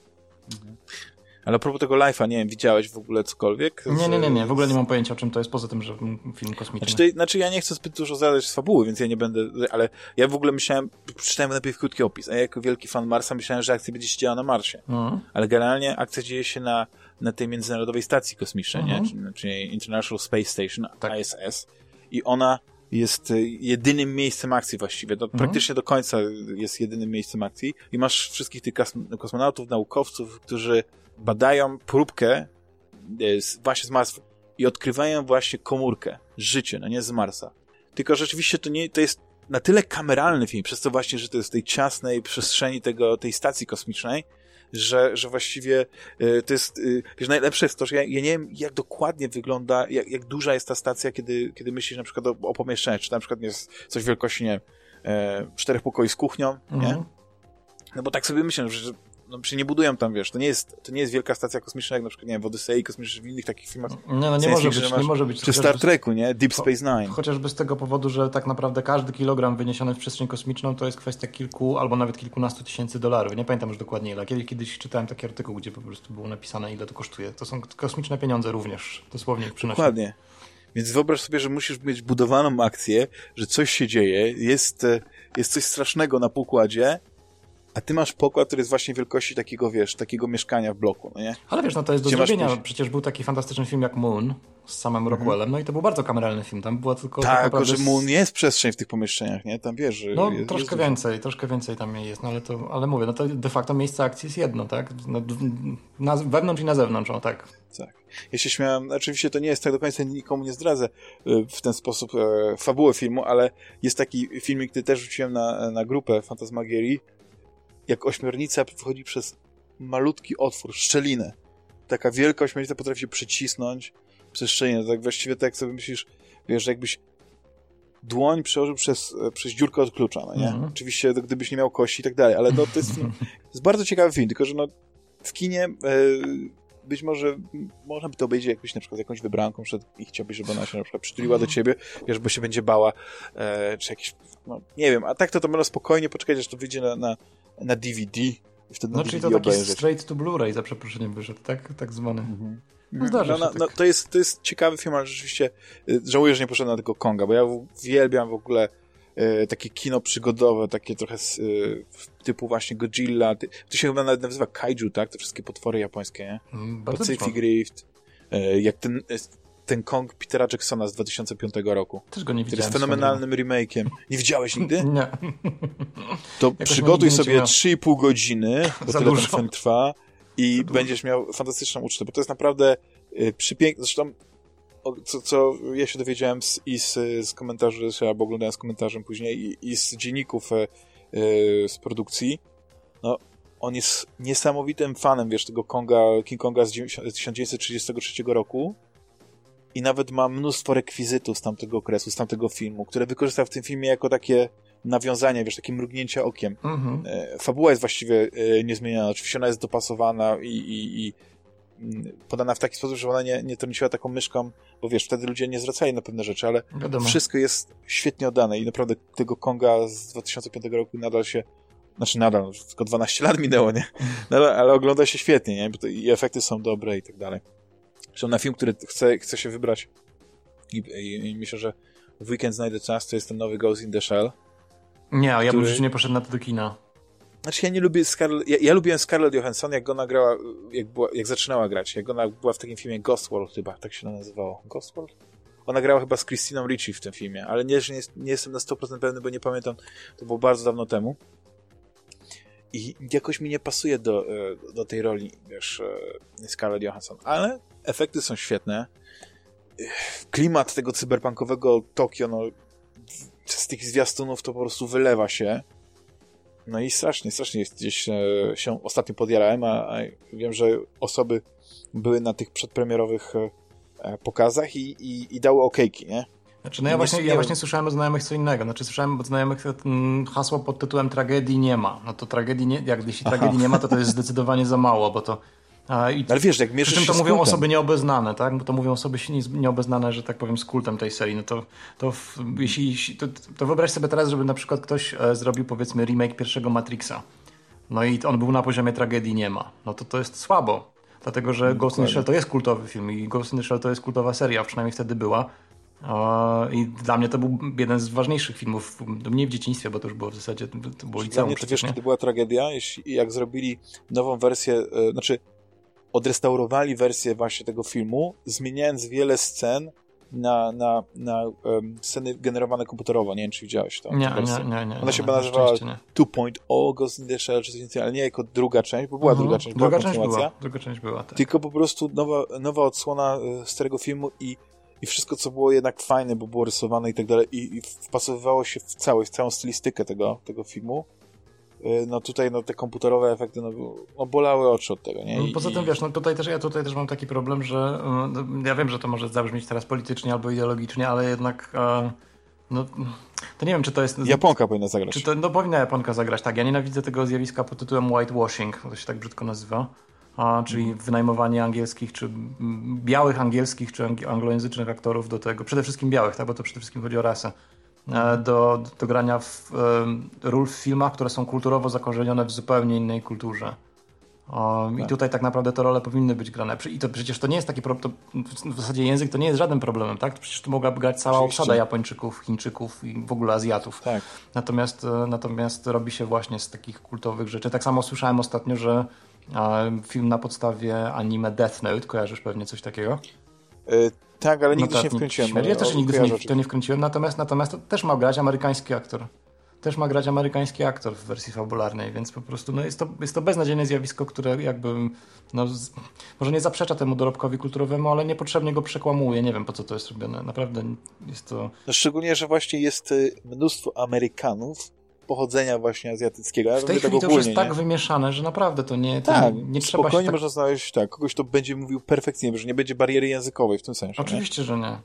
Ale a propos tego Life'a, nie wiem, widziałeś w ogóle cokolwiek? Z... Nie, nie, nie, nie, w ogóle nie mam pojęcia o czym to jest, poza tym, że film kosmiczny. Znaczy, to, znaczy ja nie chcę zbyt dużo zadać z fabuły, więc ja nie będę, ale ja w ogóle myślałem, przeczytałem najpierw krótki opis, a ja jako wielki fan Marsa myślałem, że akcja będzie się działa na Marsie. Mhm. Ale generalnie akcja dzieje się na, na tej międzynarodowej stacji kosmicznej, mhm. nie? Czyli International Space Station, tak. I S S. I ona jest jedynym miejscem akcji właściwie. To mhm. praktycznie do końca jest jedynym miejscem akcji. I masz wszystkich tych kosmonautów, naukowców, którzy badają próbkę z, właśnie z Marsa i odkrywają właśnie komórkę, życie, no nie z Marsa. Tylko rzeczywiście to nie, to jest na tyle kameralny film, przez to właśnie, że to jest w tej ciasnej przestrzeni tego, tej stacji kosmicznej, że, że właściwie y, to jest, y, wiesz, najlepsze jest to, że ja, ja nie wiem, jak dokładnie wygląda, jak, jak duża jest ta stacja, kiedy, kiedy myślisz na przykład o, o pomieszczeniu, czy na przykład jest coś wielkości, nie wiem, e, czterech pokoi z kuchnią, mhm. nie? No bo tak sobie myślę, że no przecież nie budują tam, wiesz, to nie jest, to nie jest wielka stacja kosmiczna, jak na przykład, nie wiem, w Odysei kosmicznej, w innych takich filmach. Nie, no nie może być, nie może być. Czy Star Treku, nie? Deep Space Nine. Chociażby z tego powodu, że tak naprawdę każdy kilogram wyniesiony w przestrzeń kosmiczną to jest kwestia kilku, albo nawet kilkunastu tysięcy dolarów. Nie pamiętam już dokładnie ile. Kiedyś, kiedyś czytałem taki artykuł, gdzie po prostu było napisane, ile to kosztuje. To są kosmiczne pieniądze również, dosłownie ich przynosi. Dokładnie. Więc wyobraź sobie, że musisz mieć budowaną akcję, że coś się dzieje, jest, jest coś strasznego na pokładzie, a ty masz pokład, który jest właśnie wielkości takiego, wiesz, takiego mieszkania w bloku, no nie? Ale wiesz, no to jest do zrobienia. Masz... Przecież był taki fantastyczny film jak Moon z samym mm-hmm. Rockwellem, no i to był bardzo kameralny film. Tam była tylko... Tak, tylko że Moon jest przestrzeń w tych pomieszczeniach, nie? Tam wiesz, że... No jest, troszkę jest więcej, dużo. troszkę więcej tam jest, no ale to, ale mówię, no to de facto miejsce akcji jest jedno, tak? No, na, wewnątrz i na zewnątrz, no tak. Tak. Ja się śmiałem, oczywiście to nie jest tak do końca, nikomu nie zdradzę w ten sposób e, fabułę filmu, ale jest taki filmik, który też rzuciłem na, na grupę Fantasmagierii, jak ośmiornica wchodzi przez malutki otwór, szczelinę. Taka wielka ośmiornica potrafi się przycisnąć przez szczelinę. Tak właściwie tak jak sobie myślisz, wiesz, że jakbyś dłoń przełożył przez, przez dziurkę od klucza, no nie? Mm-hmm. Oczywiście gdybyś nie miał kości i tak dalej, ale no, to jest film, to jest bardzo ciekawy film, tylko że no w kinie e, być może można by to obejrzeć jakbyś na przykład z jakąś wybranką szedł i chciałbyś, żeby ona się na przykład przytuliła do ciebie, wiesz, bo się będzie bała, e, czy jakiś, no nie wiem, a tak to to można spokojnie poczekać, aż to wyjdzie na, na na D V D. I wtedy no, na czyli to taki obejrzeć. Straight to Blu-ray, za przeproszeniem wyszedł, tak? Tak zwany. Mm-hmm. No, zdarza no, się no, tak. No, to, jest, to jest ciekawy film, ale rzeczywiście y, żałuję, że nie poszedłem na tego Konga, bo ja uwielbiam w ogóle y, takie kino przygodowe, takie trochę y, typu właśnie Godzilla. Ty, to się chyba nawet nazywa Kaiju, tak? Te wszystkie potwory japońskie, nie? Mm, Pacific Rift. Y, jak ten... Y, ten Kong Petera Jacksona z dwa tysiące piątego roku. Też go nie widziałem. Który jest fenomenalnym remake'iem. Nie widziałeś nigdy? Nie. To Jakoś przygotuj sobie trzy i pół godziny, bo tyle dużo. ten film trwa i będziesz miał fantastyczną ucztę, bo to jest naprawdę y, przypiękne. Zresztą o, co, co ja się dowiedziałem z, i z, z komentarzy, albo oglądałem z komentarzem później, i, i z dzienników y, y, z produkcji, no on jest niesamowitym fanem, wiesz, tego Konga, King Konga z tysiąc dziewięćset trzydziestego trzeciego roku. I nawet ma mnóstwo rekwizytów z tamtego okresu, z tamtego filmu, które wykorzystał w tym filmie jako takie nawiązanie, wiesz, takie mrugnięcia okiem. Mm-hmm. E, fabuła jest właściwie e, niezmieniona. Oczywiście ona jest dopasowana i, i, i podana w taki sposób, że ona nie, nie trąciła taką myszką, bo wiesz, wtedy ludzie nie zwracali na pewne rzeczy, ale Wiadomo. wszystko jest świetnie oddane i naprawdę tego Konga z dwa tysiące piątego roku nadal się, znaczy nadal, tylko dwanaście lat minęło, nie? Ale, ale ogląda się świetnie, nie? Bo to, i efekty są dobre i tak dalej. Zresztą na film, który chcę, chcę się wybrać i, i, i myślę, że w weekend znajdę czas, to jest ten nowy Ghost in the Shell. Nie, ja który... bym już nie poszedł na to do kina. Znaczy ja nie lubię Scarlett, ja, ja lubiłem Scarlett Johansson, jak ona grała, jak, była, jak zaczynała grać, jak ona była w takim filmie Ghost World chyba, tak się to nazywało. Ghost World? Ona grała chyba z Christiną Ricci w tym filmie, ale nie, że nie, nie jestem na sto procent pewny, bo nie pamiętam, to było bardzo dawno temu. I jakoś mi nie pasuje do, do tej roli, wiesz, Scarlett Johansson, ale efekty są świetne. Klimat tego cyberpunkowego Tokio, no, z tych zwiastunów to po prostu wylewa się. No i strasznie, strasznie jest gdzieś e, się ostatnio podjarałem, a, a wiem, że osoby były na tych przedpremierowych e, pokazach i, i, i dały okejki, nie? Znaczy, no ja właśnie, ja właśnie słyszałem od znajomych co innego. Znaczy, słyszałem od znajomych hasło pod tytułem tragedii nie ma. No to tragedii nie, jak jeśli Aha. tragedii nie ma, to to jest zdecydowanie za mało, bo to... A, i, ale wiesz, jak mierzysz przy czym to się mówią z osoby nieobeznane, tak? Bo to mówią osoby nieobeznane, że tak powiem, z kultem tej serii. No to, to, w, jeśli, to, to wyobraź sobie teraz, żeby na przykład ktoś e, zrobił, powiedzmy, remake pierwszego Matrixa. No i on był na poziomie tragedii nie ma. No to to jest słabo. Dlatego, że Ghost in the Shell to jest kultowy film i Ghost in the Shell to jest kultowa seria, przynajmniej wtedy była. I dla mnie to był jeden z ważniejszych filmów, nie w dzieciństwie, bo to już było w zasadzie, to było liceum. Dla mnie to wiesz, kiedy była tragedia, jeśli, jak zrobili nową wersję, e, znaczy odrestaurowali wersję właśnie tego filmu, zmieniając wiele scen na, na, na um, sceny generowane komputerowo. Nie wiem, czy widziałeś to. Nie, nie, nie, nie. Ona się nie, nazywała two point oh Ghost in the Shell, czy coś więcej, ale nie jako druga część, bo była uh-huh. druga część, druga była część kontynuacja. Była, druga część była, tak. Tylko po prostu nowa, nowa odsłona starego filmu i I wszystko, co było jednak fajne, bo było rysowane i tak dalej, i, i wpasowywało się w całość, w całą stylistykę tego, tego filmu. No tutaj no, te komputerowe efekty no, no, bolały oczy od tego, nie? I, no, poza tym, wiesz, no tutaj też, ja tutaj też mam taki problem, że no, ja wiem, że to może zabrzmieć teraz politycznie albo ideologicznie, ale jednak e, no, to nie wiem, czy to jest... Japonka powinna zagrać. Czy to, no powinna Japonka zagrać, tak. Ja nienawidzę tego zjawiska pod tytułem whitewashing, to się tak brzydko nazywa. A, czyli mm. wynajmowanie angielskich, czy białych angielskich, czy anglojęzycznych aktorów do tego, przede wszystkim białych, tak, bo to przede wszystkim chodzi o rasę, mm. do, do grania w, um, ról w filmach, które są kulturowo zakorzenione w zupełnie innej kulturze. Um, tak. I tutaj tak naprawdę te role powinny być grane. I to przecież to nie jest taki problem, w zasadzie język to nie jest żadnym problemem, tak? To przecież to mogłaby grać cała Oczywiście. obsada Japończyków, Chińczyków i w ogóle Azjatów. Tak. Natomiast, natomiast robi się właśnie z takich kultowych rzeczy. Tak samo słyszałem ostatnio, że film na podstawie anime Death Note, kojarzysz pewnie coś takiego? Yy, tak, ale nigdy się nie wkręciłem. Ja też nigdy się nie, to nie wkręciłem, natomiast, natomiast to też ma grać amerykański aktor. Też ma grać amerykański aktor w wersji fabularnej, więc po prostu no jest, to, jest to beznadziejne zjawisko, które jakby no, z, może nie zaprzecza temu dorobkowi kulturowemu, ale niepotrzebnie go przekłamuje. Nie wiem, po co to jest robione. Naprawdę jest to... No szczególnie, że właśnie jest mnóstwo Amerykanów pochodzenia właśnie azjatyckiego. Ja w tej chwili to już jest nie? tak wymieszane, że naprawdę to nie, to tak, nie, nie trzeba spokojnie się tak... można znaleźć tak, kogoś, kto będzie mówił perfekcyjnie, że nie będzie bariery językowej w tym sensie. Oczywiście, nie? że nie.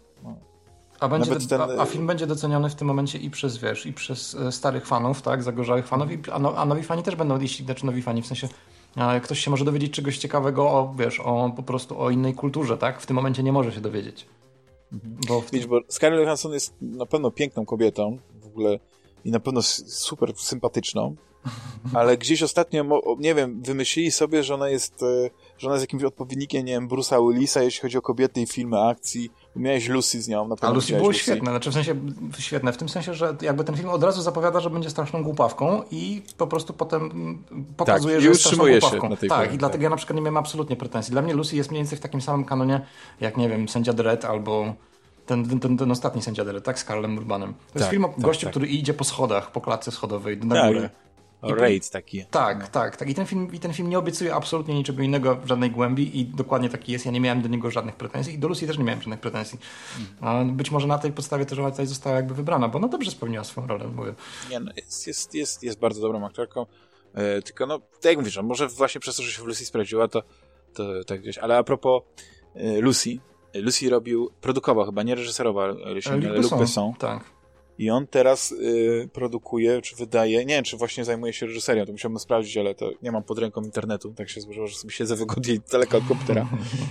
A, będzie, ten... a, a film będzie doceniony w tym momencie i przez, wiesz, i przez e, starych fanów, tak, zagorzałych fanów, i, a, no, a nowi fani też będą, jeśli, znaczy nowi fani, w sensie a, ktoś się może dowiedzieć czegoś ciekawego o, wiesz, o po prostu o innej kulturze, tak? W tym momencie nie może się dowiedzieć. Mhm. Bo, w... Wiesz, bo Scarlett Johansson jest na pewno piękną kobietą, w ogóle i na pewno super sympatyczną, ale gdzieś ostatnio, nie wiem, wymyślili sobie, że ona jest, że ona jest jakimś odpowiednikiem, nie wiem, Bruce'a Willisa, jeśli chodzi o kobiety i filmy akcji. Miałeś Lucy z nią. Na pewno A Lucy było Lucy. świetne, znaczy w sensie świetne, w tym sensie, że jakby ten film od razu zapowiada, że będzie straszną głupawką i po prostu potem pokazuje, tak, że jest straszną głupawką. Się na tej tak, powiem, i dlatego tak. ja na przykład nie miałem absolutnie pretensji. Dla mnie Lucy jest mniej więcej w takim samym kanonie, jak nie wiem, Sędzia Dredd albo ten, ten, ten, ten ostatni Sędzia Dredd, tak, z Karlem Urbanem. To tak, jest film o tak, gościu, tak. który idzie po schodach, po klatce schodowej na tak. górę. Raid taki. Tak, no. tak, tak. I ten film, i ten film nie obiecuje absolutnie niczego innego, żadnej głębi i dokładnie taki jest. Ja nie miałem do niego żadnych pretensji i do Lucy też nie miałem żadnych pretensji. Mm. A być może na tej podstawie też ona tutaj została jakby wybrana, bo no dobrze spełniła swoją rolę. Mówię. Nie, no jest, jest, jest, jest bardzo dobrą aktorką, e, tylko no, tak jak mówisz, no, może właśnie przez to, że się w Lucy sprawdziła, to, to tak gdzieś. Ale a propos e, Lucy, Lucy robił, produkował chyba, nie reżyserował, ale Luc Besson. Tak. I on teraz y, produkuje, czy wydaje, nie wiem, czy właśnie zajmuje się reżyserią, to musiałbym sprawdzić, ale to nie mam pod ręką internetu, tak się złożyło, że sobie siedzę wygodniej daleko od komputera.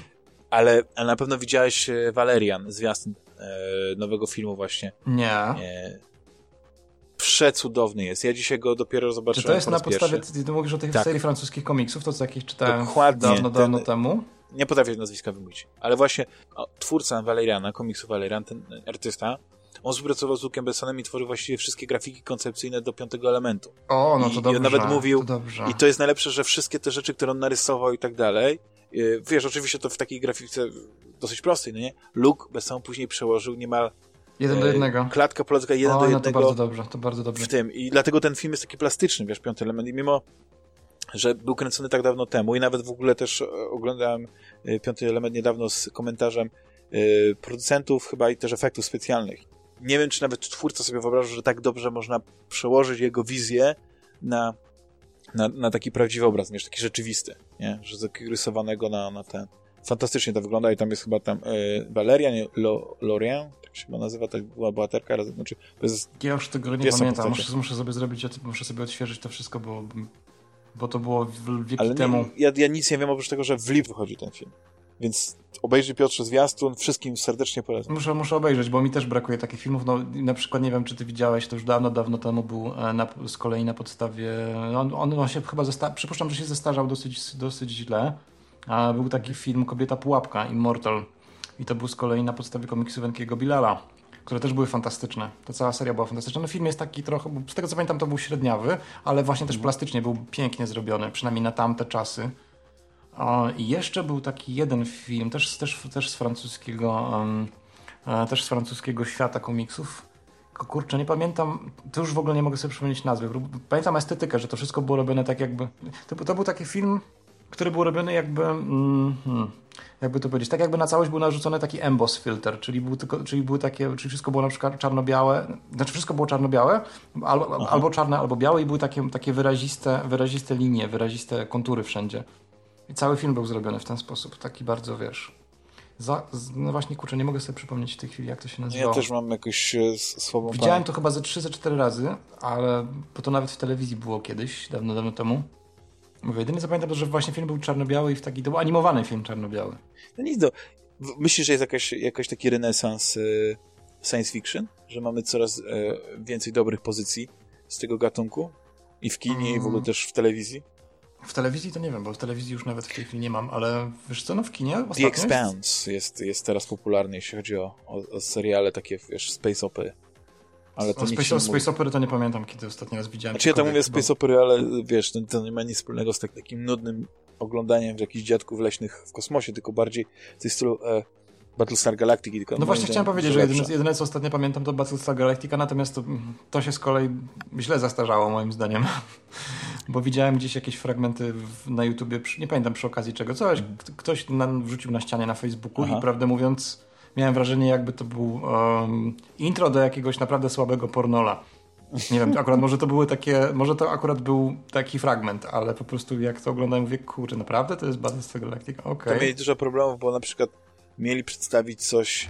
ale, ale na pewno widziałeś Valerian, zwiastun y, nowego filmu właśnie. Nie. Y, przecudowny jest. Ja dzisiaj go dopiero zobaczyłem. Czy to jest po na raz podstawie, pierwszy. ty, ty mówisz o tych tak. serii francuskich komiksów, to co jakieś czytałem Dokładnie, dawno, dawno ten, temu? Nie potrafię nazwiska wymówić, ale właśnie o, twórca Valeriana, komiksu Valerian, ten artysta, on współpracował z Lucem Bessonem i tworzył właściwie wszystkie grafiki koncepcyjne do Piątego Elementu. O, no to I, dobrze. I on nawet mówił, to dobrze. i to jest najlepsze, że wszystkie te rzeczy, które on narysował i tak dalej, yy, wiesz, oczywiście to w takiej grafice dosyć prostej, no nie? Luc Besson później przełożył niemal jeden do jednego. Klatka po klatka, jeden o, do no jednego. To bardzo dobrze, to bardzo dobrze. W tym. I dlatego ten film jest taki plastyczny, wiesz, Piąty Element. I mimo, że był kręcony tak dawno temu i nawet w ogóle też oglądałem Piąty Element niedawno z komentarzem yy, producentów chyba i też efektów specjalnych. Nie wiem, czy nawet twórca sobie wyobrażał, że tak dobrze można przełożyć jego wizję na, na, na taki prawdziwy obraz, wiesz, taki rzeczywisty, nie? Że z rysowanego na, na ten. Fantastycznie to wygląda i tam jest chyba tam yy, Valerian, Lo, Lorient, tak się chyba nazywa, tak była bohaterka, znaczy to jest, ja już tego nie pamiętam, muszę, muszę sobie zrobić, muszę sobie odświeżyć to wszystko, bo, bo to było wieki ale nie, temu. Ja, ja nic nie wiem oprócz tego, że w lip wychodzi ten film. Więc obejrzyj, Piotrze, zwiastun, wszystkim serdecznie polecam. Muszę, muszę obejrzeć, bo mi też brakuje takich filmów. No, na przykład nie wiem, czy ty widziałeś, to już dawno, dawno temu był na, z kolei na podstawie... On, on, on się chyba, zesta- przypuszczam, że się zestarzał dosyć, dosyć źle. A był taki film Kobieta Pułapka, Immortal. I to był z kolei na podstawie komiksu Wenkiego Billala, które też były fantastyczne. Ta cała seria była fantastyczna. No film jest taki trochę, bo z tego co pamiętam to był średniawy, ale właśnie też plastycznie był pięknie zrobiony, przynajmniej na tamte czasy. O, i jeszcze był taki jeden film, też, też, też z francuskiego um, też z francuskiego świata komiksów. Tylko kurczę, nie pamiętam, to już w ogóle nie mogę sobie przypomnieć nazwy. Pamiętam estetykę, że to wszystko było robione tak jakby... To, to był taki film, który był robiony jakby... Mm, hmm, jakby to powiedzieć, tak jakby na całość był narzucony taki emboss filter, czyli, był tylko, czyli były takie, czyli wszystko było na przykład czarno-białe, znaczy wszystko było czarno-białe, albo, albo czarne, albo białe i były takie, takie wyraziste, wyraziste linie, wyraziste kontury wszędzie. I cały film był zrobiony w ten sposób, taki bardzo, wiesz... Za, no właśnie, kurczę, nie mogę sobie przypomnieć w tej chwili, jak to się nazywało. Ja też mam jakoś e, słabą Widziałem pamięć. to chyba ze trzy, ze cztery razy, ale bo to nawet w telewizji było kiedyś, dawno, dawno temu. Mówię, jedynie zapamiętam, że właśnie film był czarno-biały i w taki, to był animowany film czarno-biały. No nic, do... Myślisz, że jest jakaś, jakoś taki renesans e, science fiction? Że mamy coraz e, więcej dobrych pozycji z tego gatunku? I w kinie, mm. i w ogóle też w telewizji? W telewizji to nie wiem, bo w telewizji już nawet w tej chwili nie mam, ale wiesz co, no w kinie ostatnio The Expanse jest... Jest, jest teraz popularny, jeśli chodzi o, o, o seriale takie, wiesz, space opery. Ale to o Space, space Opery to nie pamiętam, kiedy ostatni raz widziałem. Znaczy ja tam mówię Space bo... Opery, ale wiesz, to, to nie ma nic wspólnego z tak, takim nudnym oglądaniem jakichś dziadków leśnych w kosmosie, tylko bardziej w tej stylu e, Battlestar Galactica. Tylko no właśnie chciałem powiedzieć, że jedyne, jedyne co ostatnio pamiętam to Battlestar Galactica, natomiast to, to się z kolei źle zastarzało moim zdaniem. Bo widziałem gdzieś jakieś fragmenty w, na YouTubie, nie pamiętam przy okazji czego, coś, ktoś nam wrzucił na ścianie na Facebooku. Aha. I prawdę mówiąc miałem wrażenie, jakby to był um, intro do jakiegoś naprawdę słabego pornola. Nie wiem, akurat może to były takie, może to akurat był taki fragment, ale po prostu jak to oglądałem, mówię, kurczę, naprawdę to jest Battlestar Galactica? Okej. Okay. To mieli dużo problemów, bo na przykład mieli przedstawić coś...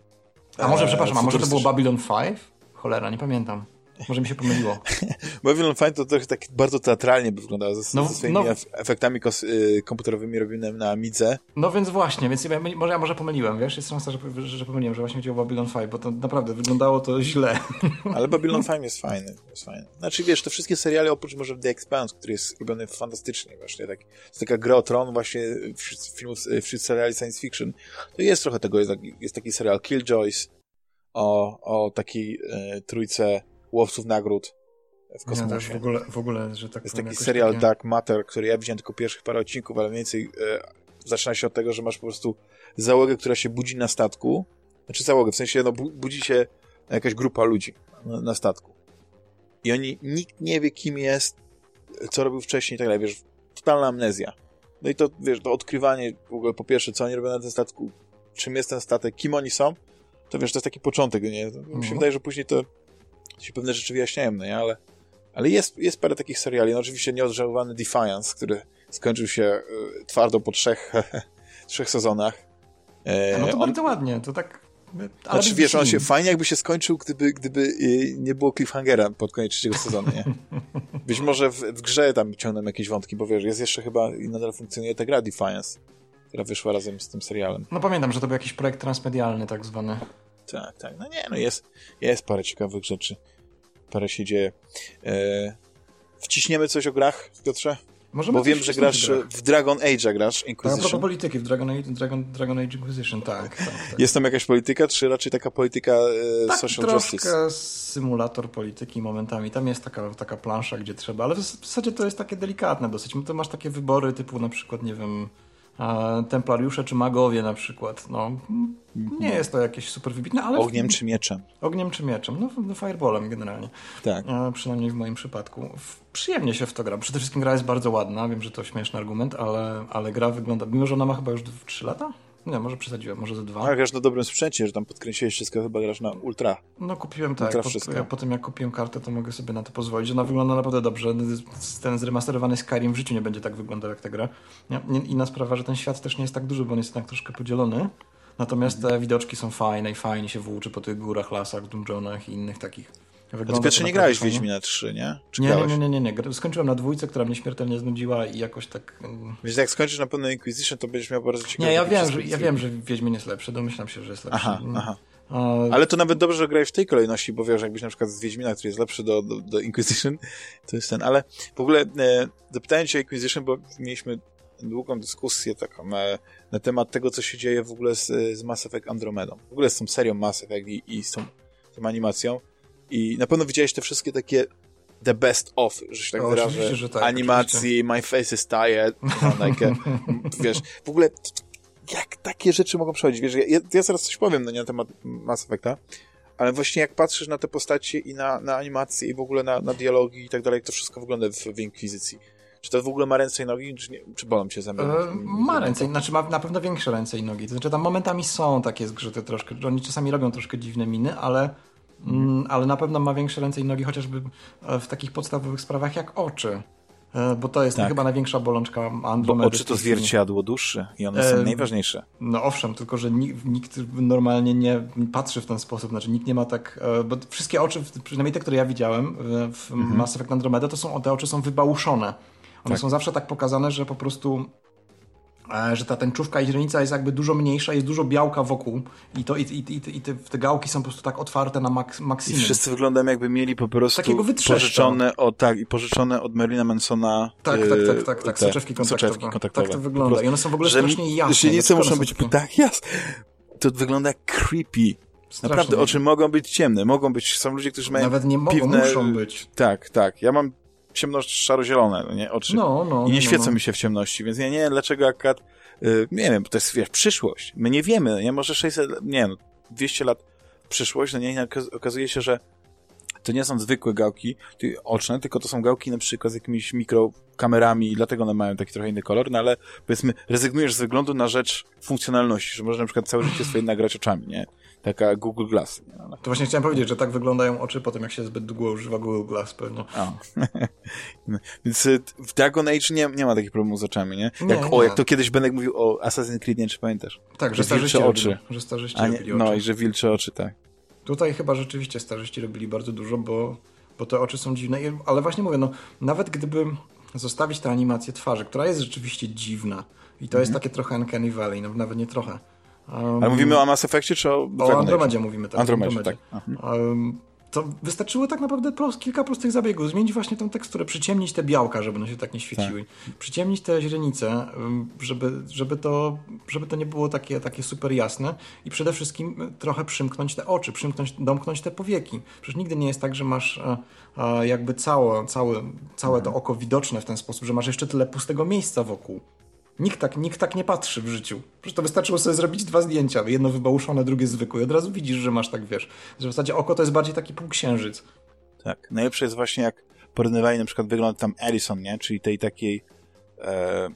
A może, e, przepraszam, a może to było Babylon pięć? Cholera, nie pamiętam. Może mi się pomyliło. Babylon pięć to trochę tak bardzo teatralnie by wyglądało, ze, no, ze swoimi no, efektami kos, y, komputerowymi robionymi na Amidze. No więc właśnie, więc ja, może, ja może pomyliłem, wiesz, jest szansa, że, że, że pomyliłem, że właśnie chodziło o Babylon pięć, bo to naprawdę wyglądało to źle. Ale Babylon pięć jest fajny, jest fajny. Znaczy wiesz, te wszystkie seriale, oprócz może The Expanse, który jest robiony fantastycznie właśnie, tak, jest taka gra o tron właśnie wśród filmów, wśród seriali science fiction, to jest trochę tego, jest taki, jest taki serial Killjoys o, o takiej e, trójce łowców nagród w kosmosie. Nie, w ogóle, w ogóle, że tak jest taki serial takie... Dark Matter, który ja widziałem tylko pierwszych parę odcinków, ale mniej więcej e, zaczyna się od tego, że masz po prostu załogę, która się budzi na statku. Znaczy załogę, w sensie no, bu- budzi się jakaś grupa ludzi na, na statku. I oni, nikt nie wie, kim jest, co robił wcześniej i tak dalej, wiesz, totalna amnezja. No i to, wiesz, to odkrywanie w ogóle po pierwsze, co oni robią na tym statku, czym jest ten statek, kim oni są, to wiesz, to jest taki początek, nie? To, mm. Mi się wydaje, że później to się pewne rzeczy wyjaśniają, no nie? Ale, ale jest, jest parę takich seriali. No oczywiście nieodżałowany Defiance, który skończył się y, twardo po trzech, trzech sezonach. E, no to on... bardzo ładnie, to tak... Ale znaczy, wiesz, on się fajnie jakby się skończył, gdyby, gdyby y, nie było cliffhangera pod koniec trzeciego sezonu, nie? Być może w, w grze tam ciągną jakieś wątki, bo wiesz, jest jeszcze chyba i nadal funkcjonuje ta gra Defiance, która wyszła razem z tym serialem. No pamiętam, że to był jakiś projekt transmedialny tak zwany. Tak, tak. No nie, no jest, jest parę ciekawych rzeczy. Parę się dzieje. E, wciśniemy coś o grach, Piotrze? Możemy Bo wiem, że grasz w Dragon Age'a, grasz Inquisition. No, a propos polityki w Dragon Age, Dragon, Dragon Age Inquisition, tak, tak, tak. Jest tam jakaś polityka, czy raczej taka polityka e, tak, social justice? troszkę symulator polityki momentami. Tam jest taka, taka plansza, gdzie trzeba, ale w zasadzie to jest takie delikatne dosyć. To masz takie wybory typu na przykład, nie wiem, templariusze czy magowie na przykład. No, mm-hmm. Nie jest to jakieś super wybitne, ale... Ogniem w... czy mieczem? Ogniem czy mieczem. No, no fireballem generalnie. Tak. E, przynajmniej w moim przypadku. W... Przyjemnie się w to gra. Przede wszystkim gra jest bardzo ładna. Wiem, że to śmieszny argument, ale, ale gra wygląda... Mimo, że ona ma chyba już trzy lata? Nie, może przesadziłem, może ze dwa. A grasz na dobrym sprzęcie, że tam podkręciłeś wszystko, chyba grasz na ultra. No kupiłem tak, ultra po, ja, po tym jak kupiłem kartę, to mogę sobie na to pozwolić. Ona wygląda naprawdę dobrze. Ten zremasterowany Skyrim w życiu nie będzie tak wyglądał jak ta gra. Nie, nie, inna sprawa, że ten świat też nie jest tak duży, bo on jest jednak troszkę podzielony. Natomiast te widoczki są fajne i fajnie się włóczy po tych górach, lasach, dungeonach i innych takich. Wygląda Ty pierwszy nie grałeś w Wiedźmina trzy, nie? Czy nie, nie, nie, nie, nie, nie. Skończyłem na dwójce, która mnie śmiertelnie znudziła i jakoś tak... Wiesz, jak skończysz na pewno Inquisition, to będziesz miał bardzo ciekawe... Nie, ja wiem, że, ja wiem, że Wiedźmin jest lepszy, domyślam się, że jest lepszy. Aha, aha. A... Ale to nawet dobrze, że grałeś w tej kolejności, bo wiesz, jakbyś na przykład z Wiedźmina, który jest lepszy do, do, do Inquisition, to jest ten, ale w ogóle e, zapytałem cię o Inquisition, bo mieliśmy długą dyskusję taką na, na temat tego, co się dzieje w ogóle z, z Mass Effect Andromedą. W ogóle z tą serią Mass Effect i, i z tą, tą animacją. I na pewno widziałeś te wszystkie takie the best of, że się tak o, wyrażę, że tak, animacji, oczywiście. My Face is Tired, like a, wiesz, w ogóle jak takie rzeczy mogą przechodzić, wiesz, ja, ja zaraz coś powiem no, nie, na temat Mass Effecta, ale właśnie jak patrzysz na te postacie i na, na animacje i w ogóle na, na dialogi i tak dalej, to wszystko wygląda w, w Inkwizycji. Czy to w ogóle ma ręce i nogi, czy, nie, czy bolą cię zęby? E, ma ręce, znaczy ma na pewno większe ręce i nogi. To znaczy tam momentami są takie zgrzyty troszkę, że oni czasami robią troszkę dziwne miny, ale, mm, ale na pewno ma większe ręce i nogi, chociażby w takich podstawowych sprawach jak oczy. E, bo to jest tak. chyba największa bolączka Andromedy. Bo oczy to zwierciadło duszy i one są e, najważniejsze. No owszem, tylko że nikt, nikt normalnie nie patrzy w ten sposób, znaczy nikt nie ma tak, e, bo wszystkie oczy, przynajmniej te, które ja widziałem w mhm. Mass Effect Andromeda, to są, te oczy są wybałuszone. One tak. są zawsze tak pokazane, że po prostu e, że ta tęczówka i źrenica jest jakby dużo mniejsza, jest dużo białka wokół i, to, i, i, i, i te, te gałki są po prostu tak otwarte na mak, maksimum. I wszyscy wyglądają jakby mieli po prostu takiego pożyczone od, tak, i pożyczone od Marylina Mansona tak, tak, tak, tak, tak, te, soczewki kontaktowe. soczewki kontaktowe. Tak to wygląda i one są w ogóle strasznie jasne. Źrenice muszą być tak jasne. To wygląda jak creepy. Strasznie. Naprawdę oczy mogą być ciemne, mogą być, są ludzie, którzy mają nawet nie mogą, piwne... muszą być. Tak, tak. Ja mam ciemno-szaro-zielone, no nie, oczy. No, no, I nie no, świecą no. mi się w ciemności, więc ja nie wiem, dlaczego akurat, yy, nie wiem, to jest, wiesz, przyszłość. My nie wiemy, nie, może sześćset, nie no, dwieście lat w przyszłość, no nie, nie, okazuje się, że to nie są zwykłe gałki oczne, tylko to są gałki na przykład z jakimiś mikrokamerami i dlatego one mają taki trochę inny kolor, no ale powiedzmy, rezygnujesz z wyglądu na rzecz funkcjonalności, że można na przykład całe życie swoje nagrać oczami, nie? Taka Google Glass. Nie? No. To właśnie chciałem powiedzieć, że tak wyglądają oczy po tym, jak się zbyt długo używa Google Glass pewnie. Więc w Dragon Age nie, nie ma takich problemów z oczami, nie? nie, jak, nie. O, jak to kiedyś Benek mówił o Assassin's Creed, nie czy pamiętasz? Tak, że starzyści oczy. Robili, że starzyści nie, robili oczy. No i że wilcze oczy, tak. Tutaj chyba rzeczywiście starzyści robili bardzo dużo, bo, bo te oczy są dziwne, ale właśnie mówię, no nawet gdyby zostawić tę animację twarzy, która jest rzeczywiście dziwna i to mm-hmm. jest takie trochę Uncanny Valley, no, nawet nie trochę. Um, Ale mówimy o Mass Effectie czy o O Andromedzie mówimy, tak. Andromedzie, tak. Um, to wystarczyło tak naprawdę prost, kilka prostych zabiegów. Zmienić właśnie tą teksturę, przyciemnić te białka, żeby one się tak nie świeciły. Tak. Przyciemnić te źrenice, żeby, żeby, to, żeby to nie było takie, takie super jasne i przede wszystkim trochę przymknąć te oczy, przymknąć, domknąć te powieki. Przecież nigdy nie jest tak, że masz a, a, jakby całe, całe, całe to oko widoczne w ten sposób, że masz jeszcze tyle pustego miejsca wokół. Nikt tak, nikt tak nie patrzy w życiu. Przecież to wystarczyło sobie zrobić dwa zdjęcia. Jedno wybałuszone, drugie zwykłe. I od razu widzisz, że masz tak, wiesz, że w zasadzie oko to jest bardziej taki półksiężyc. Tak. Najlepsze jest właśnie jak porównywali na przykład wygląd tam Ellison, nie? Czyli tej takiej e,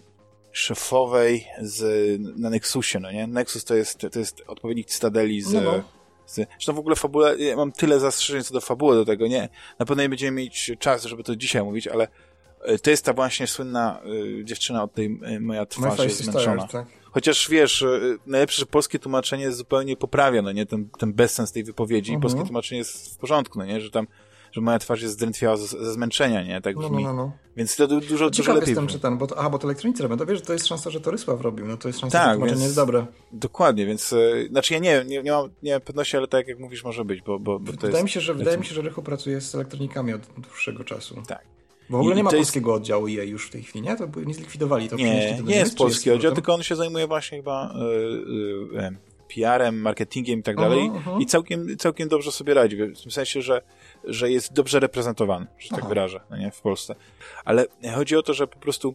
szefowej z, na Nexusie, no nie? Nexus to jest, to jest odpowiednik Cytadeli z... No, no. z zresztą w ogóle fabule, ja mam tyle zastrzeżeń co do fabuły do tego, nie? Na pewno nie będziemy mieć czasu, żeby to dzisiaj mówić, ale to jest ta właśnie słynna y, dziewczyna od tej y, moja twarz jest zmęczona. Tak? Chociaż wiesz, y, najlepsze, że polskie tłumaczenie zupełnie poprawia, no nie, ten, ten bezsens tej wypowiedzi. Uh-huh. Polskie tłumaczenie jest w porządku, no nie, że tam, że moja twarz jest zdrętwiała ze, ze zmęczenia, nie, tak brzmi. No, no, no. Więc to du- dużo, dużo lepiej. Jestem, czy ten, bo to, aha, bo to elektronicy robią, to wiesz, że to jest szansa, że to Rysław robił, no to jest szansa, tak, że tłumaczenie jest dobre. Dokładnie, więc, y, znaczy ja nie, nie, nie mam nie mam pewności, ale tak jak mówisz, może być, bo, bo, bo to wydaje jest... Mi się, że, wydaje mi się, że Rychu pracuje z elektronikami od dłuższego czasu. Tak. Bo w ogóle I, nie ma jest... polskiego oddziału E A już w tej chwili, nie? To nie zlikwidowali to. Nie, nie jest polski oddział, tylko on się zajmuje właśnie chyba y, y, P R-em, marketingiem i tak dalej. Uh-huh, uh-huh. I całkiem, całkiem dobrze sobie radzi. W tym sensie, że, że jest dobrze reprezentowany, że tak Aha. wyrażę, no nie, w Polsce. Ale chodzi o to, że po prostu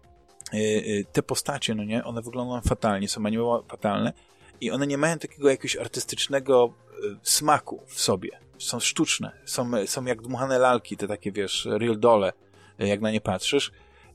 y, y, te postacie, no nie, one wyglądają fatalnie, są animowane fatalne i one nie mają takiego jakiegoś artystycznego y, smaku w sobie. Są sztuczne, są, są jak dmuchane lalki, te takie, wiesz, real dolle, jak na nie patrzysz.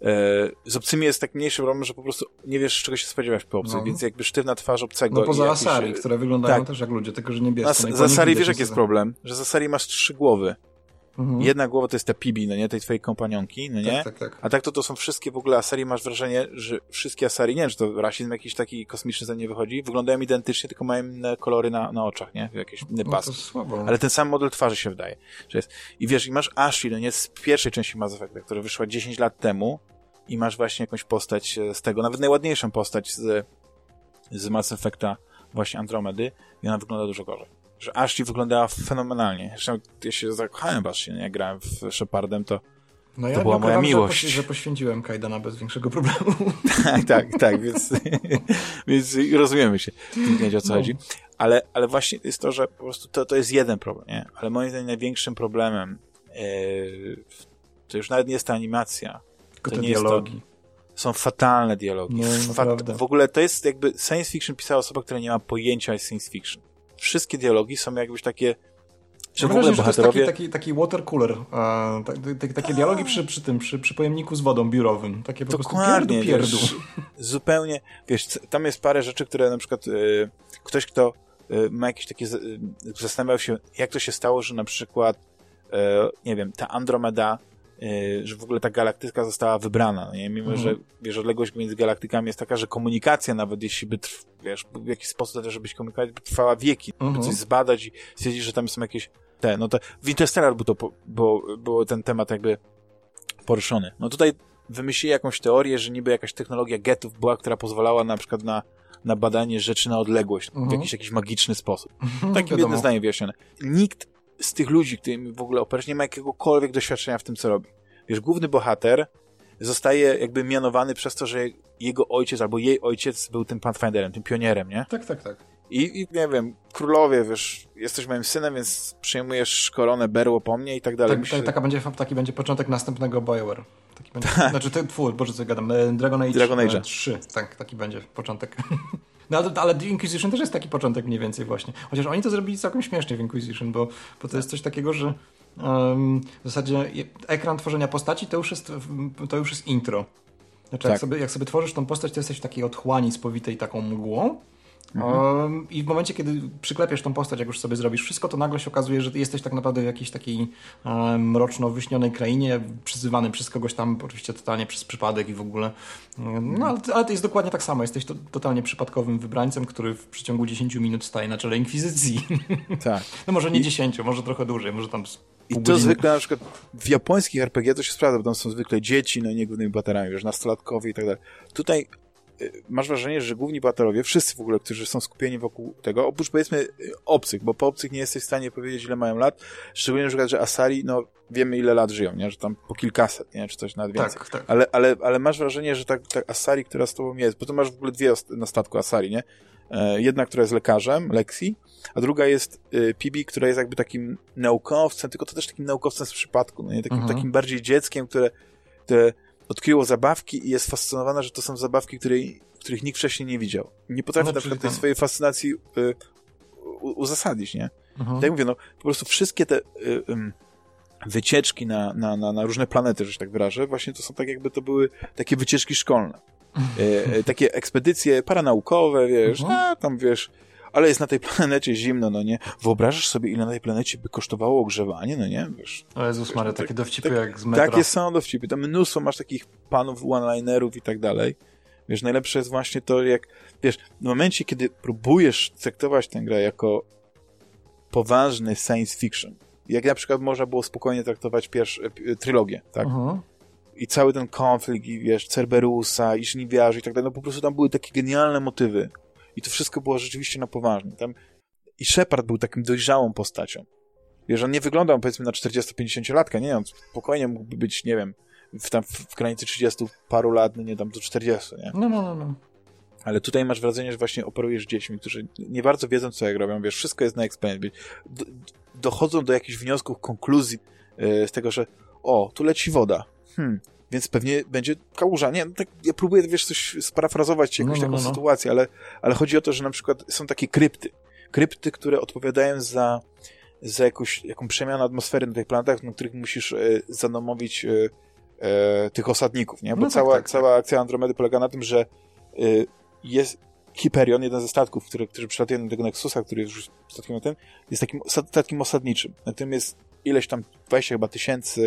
Z obcymi jest tak mniejszy problem, że po prostu nie wiesz, czego się spodziewać po obcych, no. Więc jakby sztywna twarz obcego... No poza jakiś... Asari, które wyglądają tak. też jak ludzie, tylko że niebieskie. Za Asari wiesz, jaki jest problem? Że z Asari masz trzy głowy. Mhm. Jedna głowa to jest ta Pibi, no nie? Tej twojej kompanionki, no nie? Tak, tak, tak. A tak to to są wszystkie w ogóle Asari, masz wrażenie, że wszystkie Asari, nie wiem, czy to rasizm jakiś taki kosmiczny za nie wychodzi, wyglądają identycznie, tylko mają inne kolory na, na oczach, nie? Jakieś inne paski. No to słabo. Ale ten sam model twarzy się wydaje, że jest. I wiesz, i masz Ashley, no nie? Z pierwszej części Mass Effecta, która wyszła dziesięć lat temu i masz właśnie jakąś postać z tego, nawet najładniejszą postać z, z Mass Effecta właśnie Andromedy i ona wygląda dużo gorzej. Że Ashley wyglądała fenomenalnie. Zresztą ja się zakochałem w Ashley, jak grałem w Shepardem, to, no ja to była moja miłość. Że, poś- że poświęciłem Kaidana bez większego problemu. tak, tak, tak, więc, więc rozumiemy się, nie wiem, o co no. chodzi. Ale, ale właśnie jest to, że po prostu to, to jest jeden problem, nie? Ale moim zdaniem największym problemem yy, to już nawet nie jest ta animacja. Tylko to te nie dialogi. Jest to, są fatalne dialogi. No, Fat- w ogóle to jest jakby science fiction pisała osoba, która nie ma pojęcia o science fiction. Wszystkie dialogi są jakbyś takie Czy w ogóle bohaterowie... to jest taki, taki, taki water cooler. E, tak, tak, takie dialogi przy, przy tym, przy, przy pojemniku z wodą biurowym. Takie po Dokładnie, prostu pierdu, pierdu. Wiesz, zupełnie, wiesz, tam jest parę rzeczy, które na przykład y, ktoś, kto y, ma jakieś takie, y, zastanawiał się, jak to się stało, że na przykład y, nie wiem, ta Andromeda, y, że w ogóle ta galaktyka została wybrana, nie? Mimo, mhm. że wiesz, odległość między galaktykami jest taka, że komunikacja nawet jeśli by trw, wiesz, w jakiś sposób też, żebyś komunikować, by trwała wieki, mhm. by coś zbadać i stwierdzić, że tam są jakieś te, no to w Interstellar był to, bo było ten temat jakby poruszony. No tutaj wymyślili jakąś teorię, że niby jakaś technologia getów była, która pozwalała na przykład na, na badanie rzeczy na odległość mhm. w jakiś, jakiś magiczny sposób. Takim jednym zdaniem wyjaśnione. Nikt z tych ludzi, którymi w ogóle operujesz, nie ma jakiegokolwiek doświadczenia w tym, co robi. Wiesz, główny bohater zostaje jakby mianowany przez to, że jego ojciec albo jej ojciec był tym Pathfinderem, tym pionierem, nie? Tak, tak, tak. I, I, nie wiem, królowie, wiesz, jesteś moim synem, więc przyjmujesz koronę berło po mnie i tak dalej. Tak, Myślę... tak, taka będzie, taki będzie początek następnego BioWare. Taki będzie, tak. Znaczy, ty, twój, boże, co gadam, Dragon Age, Dragon Age trzy. Tak, taki będzie początek. No ale, ale Inquisition też jest taki początek mniej więcej właśnie. Chociaż oni to zrobili całkiem śmiesznie w Inquisition, bo, bo to jest coś takiego, że um, w zasadzie ekran tworzenia postaci to już jest, to już jest intro. Znaczy, tak. jak, sobie, jak sobie tworzysz tą postać, to jesteś w takiej otchłani spowitej taką mgłą. Mhm. Um, I w momencie, kiedy przyklepiesz tą postać, jak już sobie zrobisz wszystko, to nagle się okazuje, że jesteś tak naprawdę w jakiejś takiej um, mroczno-wyśnionej krainie, przyzywany przez kogoś tam, oczywiście totalnie przez przypadek i w ogóle. Um, no ale, ale to jest dokładnie tak samo. Jesteś to, totalnie przypadkowym wybrańcem, który w przeciągu dziesięciu minut staje na czele Inkwizycji. Tak. No może nie I... dziesięciu, może trochę dłużej, może tam z I to godziny. Zwykle na przykład w japońskich er pe gie to się sprawdza, bo tam są zwykle dzieci, no nie głównymi bohaterami, wiesz, nastolatkowie i tak dalej. Tutaj masz wrażenie, że główni bohaterowie, wszyscy w ogóle, którzy są skupieni wokół tego, oprócz powiedzmy obcych, bo po obcych nie jesteś w stanie powiedzieć, ile mają lat, szczególnie na przykład, że Asari, no wiemy ile lat żyją, nie? Że tam po kilkaset, nie? Czy coś nawet więcej. Tak, tak. Ale, ale, ale masz wrażenie, że tak, tak Asari, która z tobą jest, bo to masz w ogóle dwie na statku Asari, nie? E, jedna, która jest lekarzem, Lexi, a druga jest y, Pibi, która jest jakby takim naukowcem, tylko to też takim naukowcem z przypadku, no nie? Takim, mhm. takim bardziej dzieckiem, które, które odkryło zabawki i jest fascynowana, że to są zabawki, której, których nikt wcześniej nie widział. Nie potrafi no, na przykład tej tam... swojej fascynacji y, u, uzasadnić, nie? Mhm. Tak jak mówię, no po prostu wszystkie te y, y, wycieczki na, na, na, na różne planety, że się tak wyrażę, właśnie to są tak jakby to były takie wycieczki szkolne. Y, y, takie ekspedycje paranaukowe, wiesz, mhm. a tam wiesz, ale jest na tej planecie zimno, no nie? Wyobrażasz sobie, ile na tej planecie by kosztowało ogrzewanie, no nie? Wiesz, o Jezus wiesz, Maria, no, takie tak, dowcipy tak, jak z metra. Takie są dowcipy. Tam mnóstwo masz takich panów one-linerów i tak dalej. Wiesz, najlepsze jest właśnie to, jak, wiesz, w momencie, kiedy próbujesz traktować tę grę jako poważny science fiction, jak na przykład można było spokojnie traktować pierwszy, trylogię, tak? Uh-huh. I cały ten konflikt, i wiesz, Cerberusa, i żniwiarzy i tak dalej, no po prostu tam były takie genialne motywy. I to wszystko było rzeczywiście na poważnie. Tam i Shepard był takim dojrzałą postacią. Wiesz, on nie wyglądał, powiedzmy, na czterdziesto-pięćdziesięciolatka, nie? On spokojnie mógłby być, nie wiem, w, tam, w granicy trzydziestu paru lat, no nie, tam do czterdziestu, nie? No, no, no, no. Ale tutaj masz wrażenie, że właśnie operujesz dziećmi, którzy nie bardzo wiedzą, co jak robią, wiesz, wszystko jest na eksperyment. Do, dochodzą do jakichś wniosków, konkluzji yy, z tego, że o, tu leci woda. Hmm. Więc pewnie będzie kałuża. Nie, no tak, ja próbuję, wiesz, coś sparafrazować, jakąś no, no, taką no, no. sytuację, ale, ale chodzi o to, że na przykład są takie krypty. Krypty, które odpowiadają za, za jakąś, jaką przemianę atmosfery na tych planetach, na których musisz e, zanomowić e, e, tych osadników, nie? Bo no, cała, tak, tak, cała tak. akcja Andromedy polega na tym, że e, jest Hyperion, jeden ze statków, który, który przylatuje do tego Nexusa, który jest już statkiem na tym, jest takim statkiem osadniczym, na którym jest ileś tam dwadzieścia chyba tysięcy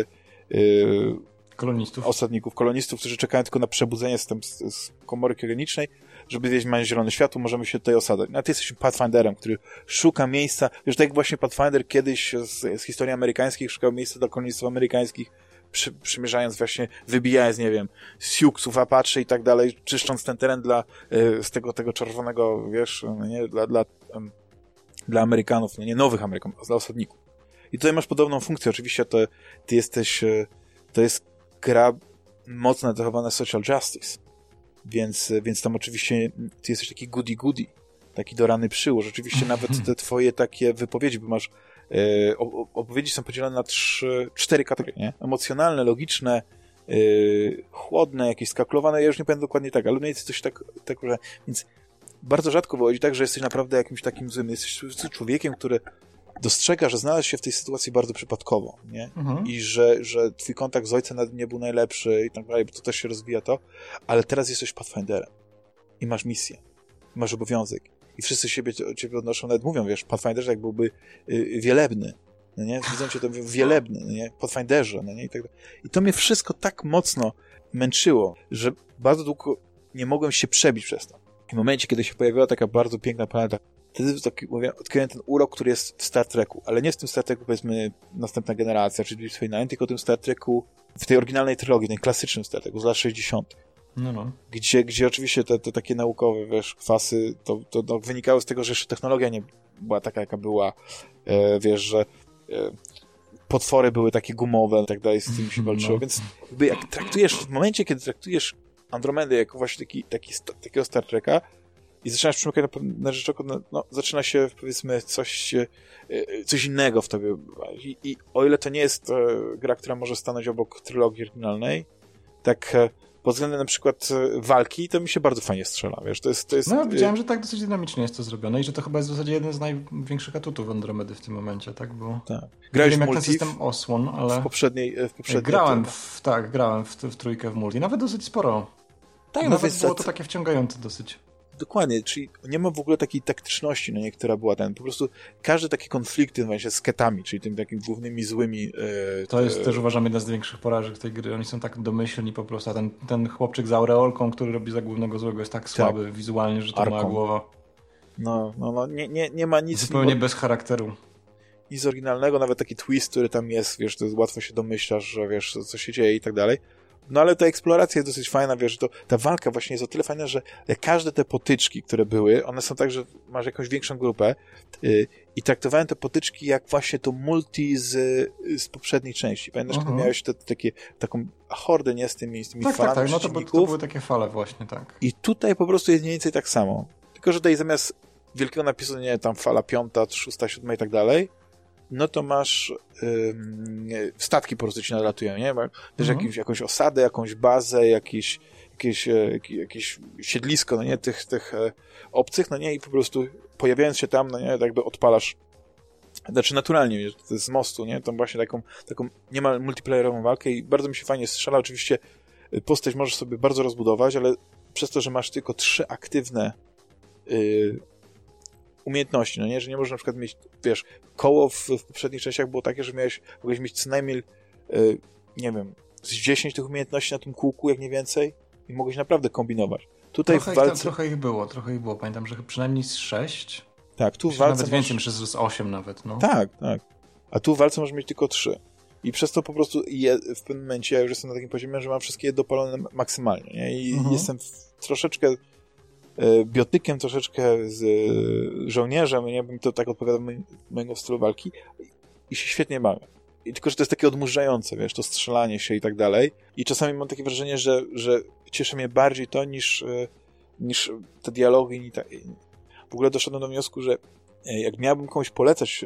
yy, kolonistów. osadników, kolonistów, którzy czekają tylko na przebudzenie z, tam, z, z komory kryogenicznej, żeby wiedzieć, mają zielone światło, możemy się tutaj osadzać. No a ty jesteś Pathfinderem, który szuka miejsca, wiesz, tak jak właśnie Pathfinder kiedyś z, z historii amerykańskich szukał miejsca dla kolonistów amerykańskich, przy, przymierzając właśnie, wybijając, nie wiem, Siouxów, Apache i tak dalej, czyszcząc ten teren dla, y, z tego, tego czerwonego, wiesz, no nie, dla, dla, um, dla Amerykanów, no nie nowych Amerykanów, dla osadników. I tutaj masz podobną funkcję, oczywiście to, ty jesteś, y, to jest gra mocno nacechowana social justice, więc, więc tam oczywiście ty jesteś taki goody-goody, taki do rany przyłóż. Oczywiście nawet te twoje takie wypowiedzi, bo masz e, opowiedzi są podzielone na trzy, cztery kategorie, nie? Emocjonalne, logiczne, e, chłodne, jakieś skalkulowane, ja już nie pamiętam dokładnie tak, ale mniej więcej coś tak, tak, że... Więc bardzo rzadko wychodzi tak, że jesteś naprawdę jakimś takim złym, jesteś człowiekiem, który dostrzega, że znalazł się w tej sytuacji bardzo przypadkowo, nie? Mhm. I że, że twój kontakt z ojcem nie był najlepszy i tak dalej, bo to też się rozwija to, ale teraz jesteś Pathfinderem i masz misję, i masz obowiązek i wszyscy siebie, ciebie odnoszą, nawet mówią, wiesz, Pathfinderze jak byłby y, wielebny, no nie? Widzą cię to wielebny, no nie? Pathfinderze, no nie? I tak dalej. I to mnie wszystko tak mocno męczyło, że bardzo długo nie mogłem się przebić przez to. W momencie, kiedy się pojawiła taka bardzo piękna planeta, wtedy taki, mówię, odkryłem ten urok, który jest w Star Treku, ale nie w tym Star Treku, powiedzmy, następna generacja, czyli Deep Space Nine, tylko w tym Star Treku, w tej oryginalnej trylogii, ten klasycznym Star Treku z lat sześćdziesiątych. No, no. Gdzie, gdzie oczywiście te, te takie naukowe, wiesz, kwasy, to, to, to wynikało z tego, że jeszcze technologia nie była taka, jaka była, e, wiesz, że e, potwory były takie gumowe i tak dalej, z tym się walczyło, no. Więc jakby jak traktujesz, w momencie, kiedy traktujesz Andromedę jako właśnie taki, taki, takiego Star Treka, i zaczynasz przymykać na pewne rzeczy, no, no, zaczyna się, powiedzmy, coś, coś innego w tobie. I, i o ile to nie jest e, gra, która może stanąć obok trylogii oryginalnej, tak e, pod względem na przykład e, walki, to mi się bardzo fajnie strzela, wiesz, to jest... To jest no, widziałem, że tak dosyć dynamicznie jest to zrobione i że to chyba jest w zasadzie jeden z największych atutów Andromedy w tym momencie, tak? Bo tak. Grałeś nie wiem, w multi? Jak ten system osłon, ale... W poprzedniej... W poprzedniej grałem, w, tak, grałem w, w trójkę w multi, nawet dosyć sporo. Tak, no, nawet było to takie wciągające dosyć. Dokładnie, czyli nie ma w ogóle takiej taktyczności, no nie, która była ten, po prostu każde takie konflikty właśnie z ketami, czyli tymi takimi głównymi złymi... Yy, to jest te... też, uważam, jedna z większych porażek tej gry. Oni są tak domyślni po prostu, a ten, ten chłopczyk z aureolką, który robi za głównego złego, jest tak, tak. słaby wizualnie, że to Arką. Mała głowa. No, no, no, nie, nie, nie ma nic... Zupełnie bez charakteru. Nic oryginalnego, nawet taki twist, który tam jest, wiesz, to jest, łatwo się domyślasz, że wiesz, co się dzieje i tak dalej. No ale ta eksploracja jest dosyć fajna, wiesz, że to, ta walka właśnie jest o tyle fajna, że każde te potyczki, które były, one są tak, że masz jakąś większą grupę yy, i traktowałem te potyczki jak właśnie to multi z, z poprzedniej części. Pamiętasz, uh-huh. kiedy miałeś te, te, takie, taką hordę, nie, z tymi, z tymi tak, falami tak, tak, no to, to były takie fale właśnie, tak. I tutaj po prostu jest mniej więcej tak samo. Tylko, że tutaj zamiast wielkiego napisu, nie tam fala piąta, szósta, siódma i tak dalej, no to masz ym, statki po prostu ci nadlatują, nie? Też mhm. jakąś, jakąś osadę, jakąś bazę, jakieś, jakieś, jakieś, jakieś siedlisko, no nie? Tych, tych e, obcych, no nie? I po prostu pojawiając się tam, no nie? Tak jakby odpalasz, znaczy naturalnie, z mostu, nie? Tą właśnie taką, taką niemal multiplayerową walkę i bardzo mi się fajnie strzela. Oczywiście postać możesz sobie bardzo rozbudować, ale przez to, że masz tylko trzy aktywne yy, umiejętności, no nie? Że nie możesz na przykład mieć, wiesz, koło w, w poprzednich częściach było takie, że miałeś, mogłeś mieć co najmniej, yy, nie wiem, z dziesięć tych umiejętności na tym kółku, jak nie więcej, i mogłeś naprawdę kombinować. Tutaj trochę, w walce... ich tam, trochę ich było, trochę ich było. Pamiętam, że przynajmniej z sześć. Tak, tu w walce nawet masz... więcej, myślę, że z osiem nawet, no. Tak, tak. A tu w walce możesz mieć tylko trzy. I przez to po prostu je, w pewnym momencie ja już jestem na takim poziomie, że mam wszystkie dopalone maksymalnie, nie? I mhm. jestem w, troszeczkę e, biotykiem, troszeczkę z e, żołnierzem, nie bym to tak odpowiadał mojego, mojego stylu walki i się świetnie bawię. I tylko, że to jest takie odmurzające, wiesz, to strzelanie się i tak dalej. I czasami mam takie wrażenie, że, że cieszy mnie bardziej to niż, e, niż te dialogi. I ta... W ogóle doszedłem do wniosku, że e, jak miałbym komuś polecać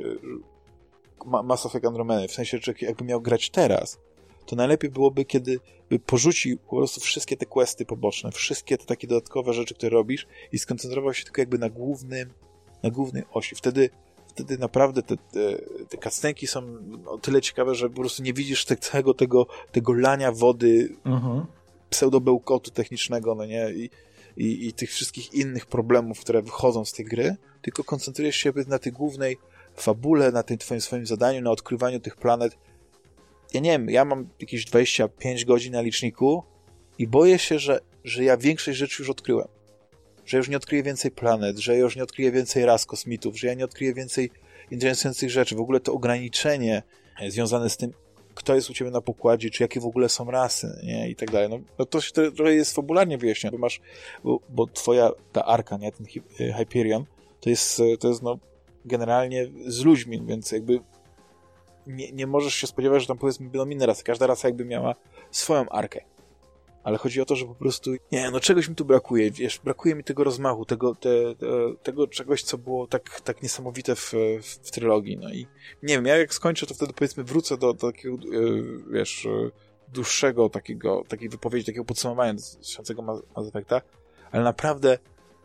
Mass Effect Andromeda, w sensie, że jakby miał grać teraz, to najlepiej byłoby, kiedy by porzucił po prostu wszystkie te questy poboczne, wszystkie te takie dodatkowe rzeczy, które robisz i skoncentrował się tylko jakby na głównym, na głównej osi. Wtedy, wtedy naprawdę te, te, te cutscenki są o tyle ciekawe, że po prostu nie widzisz te, całego tego, tego lania wody, uh-huh. pseudobełkotu technicznego, no nie? I, i, i tych wszystkich innych problemów, które wychodzą z tej gry, tylko koncentrujesz się na tej głównej fabule, na tym twoim swoim zadaniu, na odkrywaniu tych planet. Ja nie wiem, ja mam jakieś dwadzieścia pięć godzin na liczniku i boję się, że, że ja większość rzeczy już odkryłem. Że już nie odkryję więcej planet, że już nie odkryję więcej ras kosmitów, że ja nie odkryję więcej interesujących rzeczy. W ogóle to ograniczenie związane z tym, kto jest u ciebie na pokładzie, czy jakie w ogóle są rasy, nie? I tak dalej. No, no to się trochę jest fabularnie wyjaśnione, bo masz, bo, bo twoja, ta arka, nie? Ten Hyperion, to jest, to jest no, generalnie z ludźmi, więc jakby nie, nie możesz się spodziewać, że tam powiedzmy będą inne rasy. Każda rasa jakby miała swoją arkę. Ale chodzi o to, że po prostu nie, no czegoś mi tu brakuje, wiesz, brakuje mi tego rozmachu, tego, te, te, tego czegoś, co było tak, tak niesamowite w, w, w trylogii, no i nie wiem, ja jak skończę, to wtedy powiedzmy wrócę do, do takiego, wiesz, dłuższego takiego, takiej wypowiedzi, takiego podsumowania dotyczącego Mass Effecta, ale naprawdę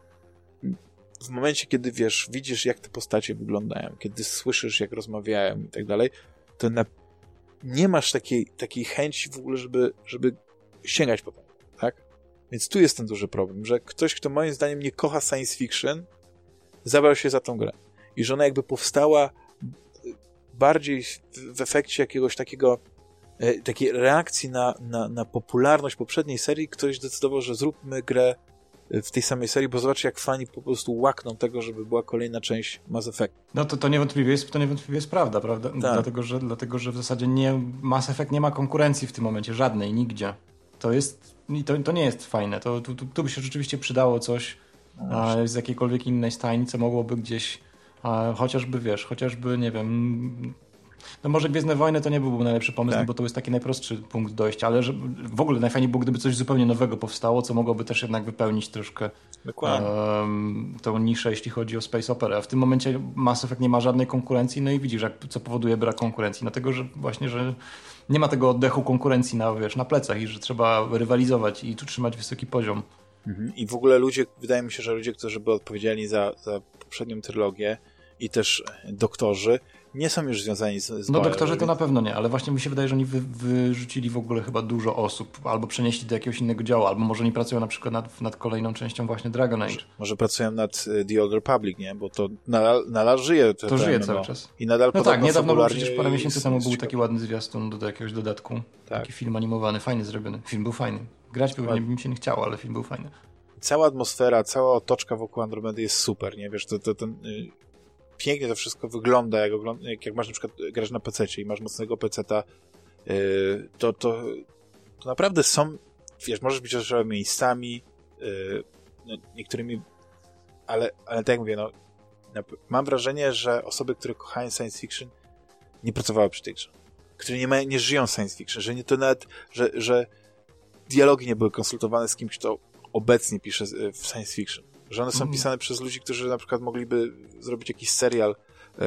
w momencie, kiedy, wiesz, widzisz, jak te postacie wyglądają, kiedy słyszysz, jak rozmawiają i tak dalej, to na, nie masz takiej, takiej chęci w ogóle, żeby, żeby sięgać po to, tak? Więc tu jest ten duży problem, że ktoś, kto moim zdaniem nie kocha science fiction, zabrał się za tą grę. I że ona jakby powstała bardziej w, w efekcie jakiegoś takiego e, takiej reakcji na, na, na popularność poprzedniej serii, ktoś zdecydował, że zróbmy grę w tej samej serii, bo zobaczcie, jak fani po prostu łakną tego, żeby była kolejna część Mass Effect. No to, to, niewątpliwie jest, to niewątpliwie jest prawda, prawda? Tak. Dlatego, że, dlatego, że w zasadzie nie, Mass Effect nie ma konkurencji w tym momencie, żadnej, nigdzie. To jest, to, to nie jest fajne. To, tu, tu, tu by się rzeczywiście przydało coś a, z jakiejkolwiek innej stajni, co mogłoby gdzieś, a, chociażby, wiesz, chociażby, nie wiem, no może Gwiezdne Wojny to nie byłby najlepszy pomysł, tak. Bo to jest taki najprostszy punkt dojścia, ale że, w ogóle najfajniej było, gdyby coś zupełnie nowego powstało, co mogłoby też jednak wypełnić troszkę um, tą niszę, jeśli chodzi o space opera. W tym momencie Mass Effect nie ma żadnej konkurencji, no i widzisz, jak, co powoduje brak konkurencji. Dlatego, że właśnie, że nie ma tego oddechu konkurencji na, wiesz, na plecach i że trzeba rywalizować i tu trzymać wysoki poziom. Mhm. I w ogóle ludzie, wydaje mi się, że ludzie, którzy byli odpowiedzialni za, za poprzednią trylogię i też doktorzy, nie są już związani z... z no doktorzy to na pewno nie, ale właśnie mi się wydaje, że oni wy, wyrzucili w ogóle chyba dużo osób, albo przenieśli do jakiegoś innego działu, albo może oni pracują na przykład nad, nad kolejną częścią właśnie Dragon Age. Może, może pracują nad The Old Republic, nie? Bo to nadal, nadal żyje. Te, to żyje no, cały czas. I nadal no tak, niedawno był przecież parę jest, miesięcy temu jest był taki ładny zwiastun do, do jakiegoś dodatku. Tak. Taki film animowany, fajnie zrobiony. Film był fajny. Grać pewnie by mi się nie chciało, ale film był fajny. Cała atmosfera, cała otoczka wokół Andromedy jest super, nie? Wiesz, to, to ten... Y pięknie to wszystko wygląda, jak, ogląda, jak, jak masz na przykład, grasz na pececie i masz mocnego peceta, yy, to, to, to naprawdę są, wiesz, możesz być też miejscami, yy, no, niektórymi, ale, ale tak jak mówię, no, mam wrażenie, że osoby, które kochają science fiction, nie pracowały przy tej grze. Które nie, mają, nie żyją science fiction, że nie to nawet, że, że dialogi nie były konsultowane z kimś, kto obecnie pisze w science fiction. Że one są mm. pisane przez ludzi, którzy na przykład mogliby zrobić jakiś serial, e,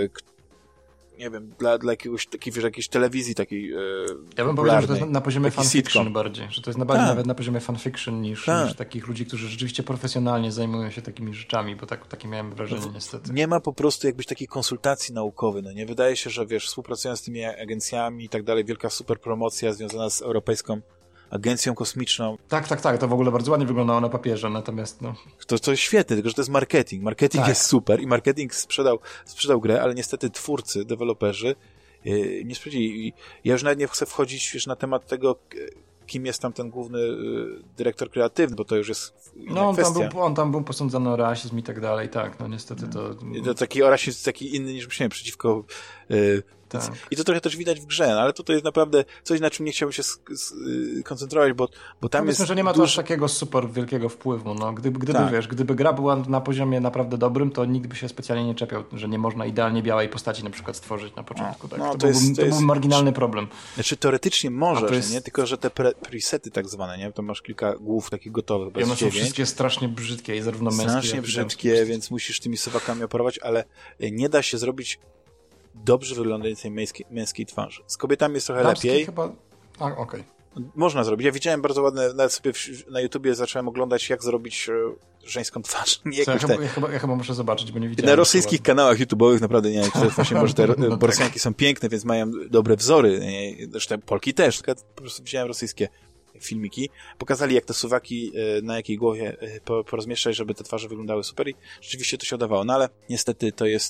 nie wiem, dla, dla jakiegoś takiej, wiesz, jakiejś telewizji takiej e, ja bym powiedział, że to jest na poziomie fanfiction bardziej, że to jest na bardziej nawet na poziomie fanfiction niż, niż takich ludzi, którzy rzeczywiście profesjonalnie zajmują się takimi rzeczami, bo tak, takie miałem wrażenie no, niestety. Nie ma po prostu jakbyś takiej konsultacji naukowej, no nie? Wydaje się, że wiesz, współpracując z tymi agencjami i tak dalej, wielka super promocja związana z europejską agencją kosmiczną. Tak, tak, tak, to w ogóle bardzo ładnie wyglądało na papierze, natomiast no... To, to jest świetne, tylko że to jest marketing. Marketing tak. jest super i marketing sprzedał, sprzedał grę, ale niestety twórcy, deweloperzy yy, nie sprzedali. Ja już nawet nie chcę wchodzić wiesz, na temat tego, kim jest tam ten główny yy, dyrektor kreatywny, bo to już jest No on kwestia. tam, był, on tam był posądzany o rasizm i tak dalej, tak, no niestety to... to taki o rasizm taki inny niż myślałem, przeciwko... Yy, Tak. I to trochę też widać w grze, no, ale to, to jest naprawdę coś, na czym nie chciałbym się koncentrować, bo, bo tam no jest... Myślę, że nie ma duży... to aż takiego super wielkiego wpływu. No, gdyby, gdyby, tak. wiesz, gdyby gra była na poziomie naprawdę dobrym, to nikt by się specjalnie nie czepiał, że nie można idealnie białej postaci na przykład stworzyć na początku. Tak? No, to to, byłby, jest, to, to jest... był marginalny problem. Znaczy teoretycznie możesz, jest... nie? Tylko że te pre presety tak zwane, nie? To masz kilka głów takich gotowych, bez I one są dziewięć. wszystkie strasznie brzydkie i zarówno męskie, strasznie brzydkie, więc musisz tymi suwakami operować, ale nie da się zrobić dobrze wyglądającej męskiej, męskiej twarzy. Z kobietami jest trochę Damski lepiej. chyba... A, okej. Okay. Można zrobić. Ja widziałem bardzo ładne, nawet sobie w, na YouTubie zacząłem oglądać, jak zrobić e, żeńską twarz. Nie, Co, ja, chyba, ja, chyba, ja chyba muszę zobaczyć, bo nie widziałem. Na rosyjskich kanałach YouTube'owych naprawdę nie, właśnie może te no bo Rosjanki tak. są piękne, więc mają dobre wzory. Nie? Zresztą Polki też. Po prostu widziałem rosyjskie filmiki. Pokazali, jak te suwaki e, na jakiej głowie e, porozmieszczać, żeby te twarze wyglądały super i rzeczywiście to się udawało. No ale niestety to jest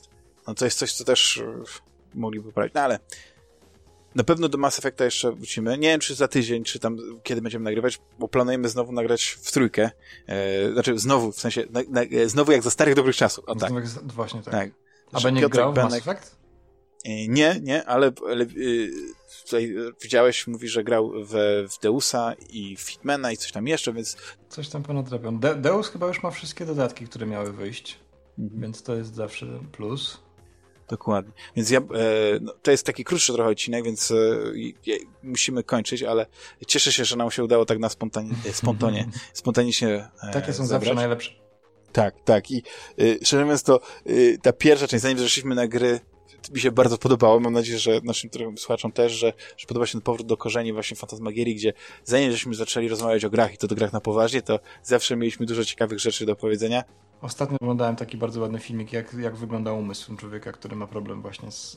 no to jest coś, co też mogliby poprawić. No ale na pewno do Mass Effecta jeszcze wrócimy. Nie wiem, czy za tydzień, czy tam kiedy będziemy nagrywać, bo planujemy znowu nagrać w trójkę. E, znaczy znowu, w sensie, na, na, znowu jak za starych dobrych czasów. O, tak. Właśnie tak. tak. A będzie Piotrek grał w Benek, Mass Effect? Nie, nie, ale, ale yy, tutaj widziałeś, mówi, że grał w, w Deusa i w Hitmana i coś tam jeszcze, więc... Coś tam ponadrabiam. De- Deus chyba już ma wszystkie dodatki, które miały wyjść, mhm. więc to jest zawsze plus. Dokładnie. Więc ja, e, no, to jest taki krótszy trochę odcinek, więc e, je, musimy kończyć, ale cieszę się, że nam się udało tak na spontanie, spontonie, spontanicznie e, Takie są zabrać. zawsze najlepsze. Tak, tak. I y, szczerze mówiąc, to y, ta pierwsza część, zanim zeszliśmy na gry, mi się bardzo podobało. Mam nadzieję, że naszym słuchaczom też, że, że podoba się ten powrót do korzeni właśnie Fantasmagierii, gdzie zanim żeśmy zaczęli rozmawiać o grach i to do grach na poważnie, to zawsze mieliśmy dużo ciekawych rzeczy do powiedzenia. Ostatnio oglądałem taki bardzo ładny filmik, jak, jak wygląda umysł człowieka, który ma problem właśnie z,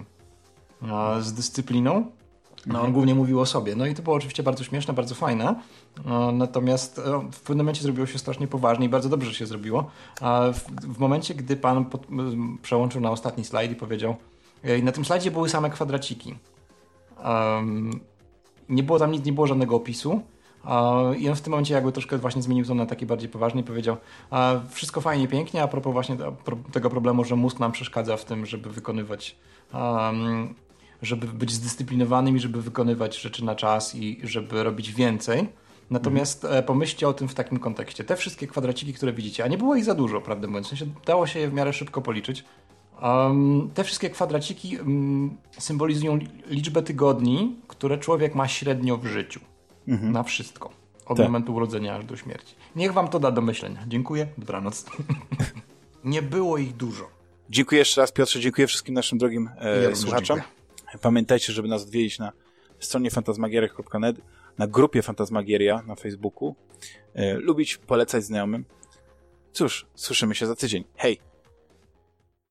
um, z dyscypliną. No, on głównie mówił o sobie. No i to było oczywiście bardzo śmieszne, bardzo fajne. No, natomiast no, w pewnym momencie zrobiło się strasznie poważnie i bardzo dobrze się zrobiło. A w, w momencie, gdy pan pod, przełączył na ostatni slajd i powiedział, i na tym slajdzie były same kwadraciki. Um, nie było tam nic, nie było żadnego opisu. Uh, I on w tym momencie jakby troszkę właśnie zmienił to na taki bardziej poważny i powiedział, uh, wszystko fajnie, pięknie, a propos właśnie te, pro, tego problemu, że mózg nam przeszkadza w tym, żeby wykonywać um, żeby być zdyscyplinowanym i żeby wykonywać rzeczy na czas i żeby robić więcej. Natomiast mhm. pomyślcie o tym w takim kontekście. Te wszystkie kwadraciki, które widzicie, a nie było ich za dużo, prawdę mówiąc, w sensie dało się je w miarę szybko policzyć. Um, te wszystkie kwadraciki um, symbolizują liczbę tygodni, które człowiek ma średnio w życiu. Mhm. Na wszystko. Od tak. momentu urodzenia aż do śmierci. Niech wam to da do myślenia. Dziękuję. Dobranoc. Nie było ich dużo. Dziękuję jeszcze raz, Piotrze. Dziękuję wszystkim naszym drogim e, ja słuchaczom. Dziękuję. Pamiętajcie, żeby nas odwiedzić na stronie fantasmagieria kropka net, na grupie Fantasmagieria na Facebooku. E, lubić, polecać znajomym. Cóż, słyszymy się za tydzień. Hej!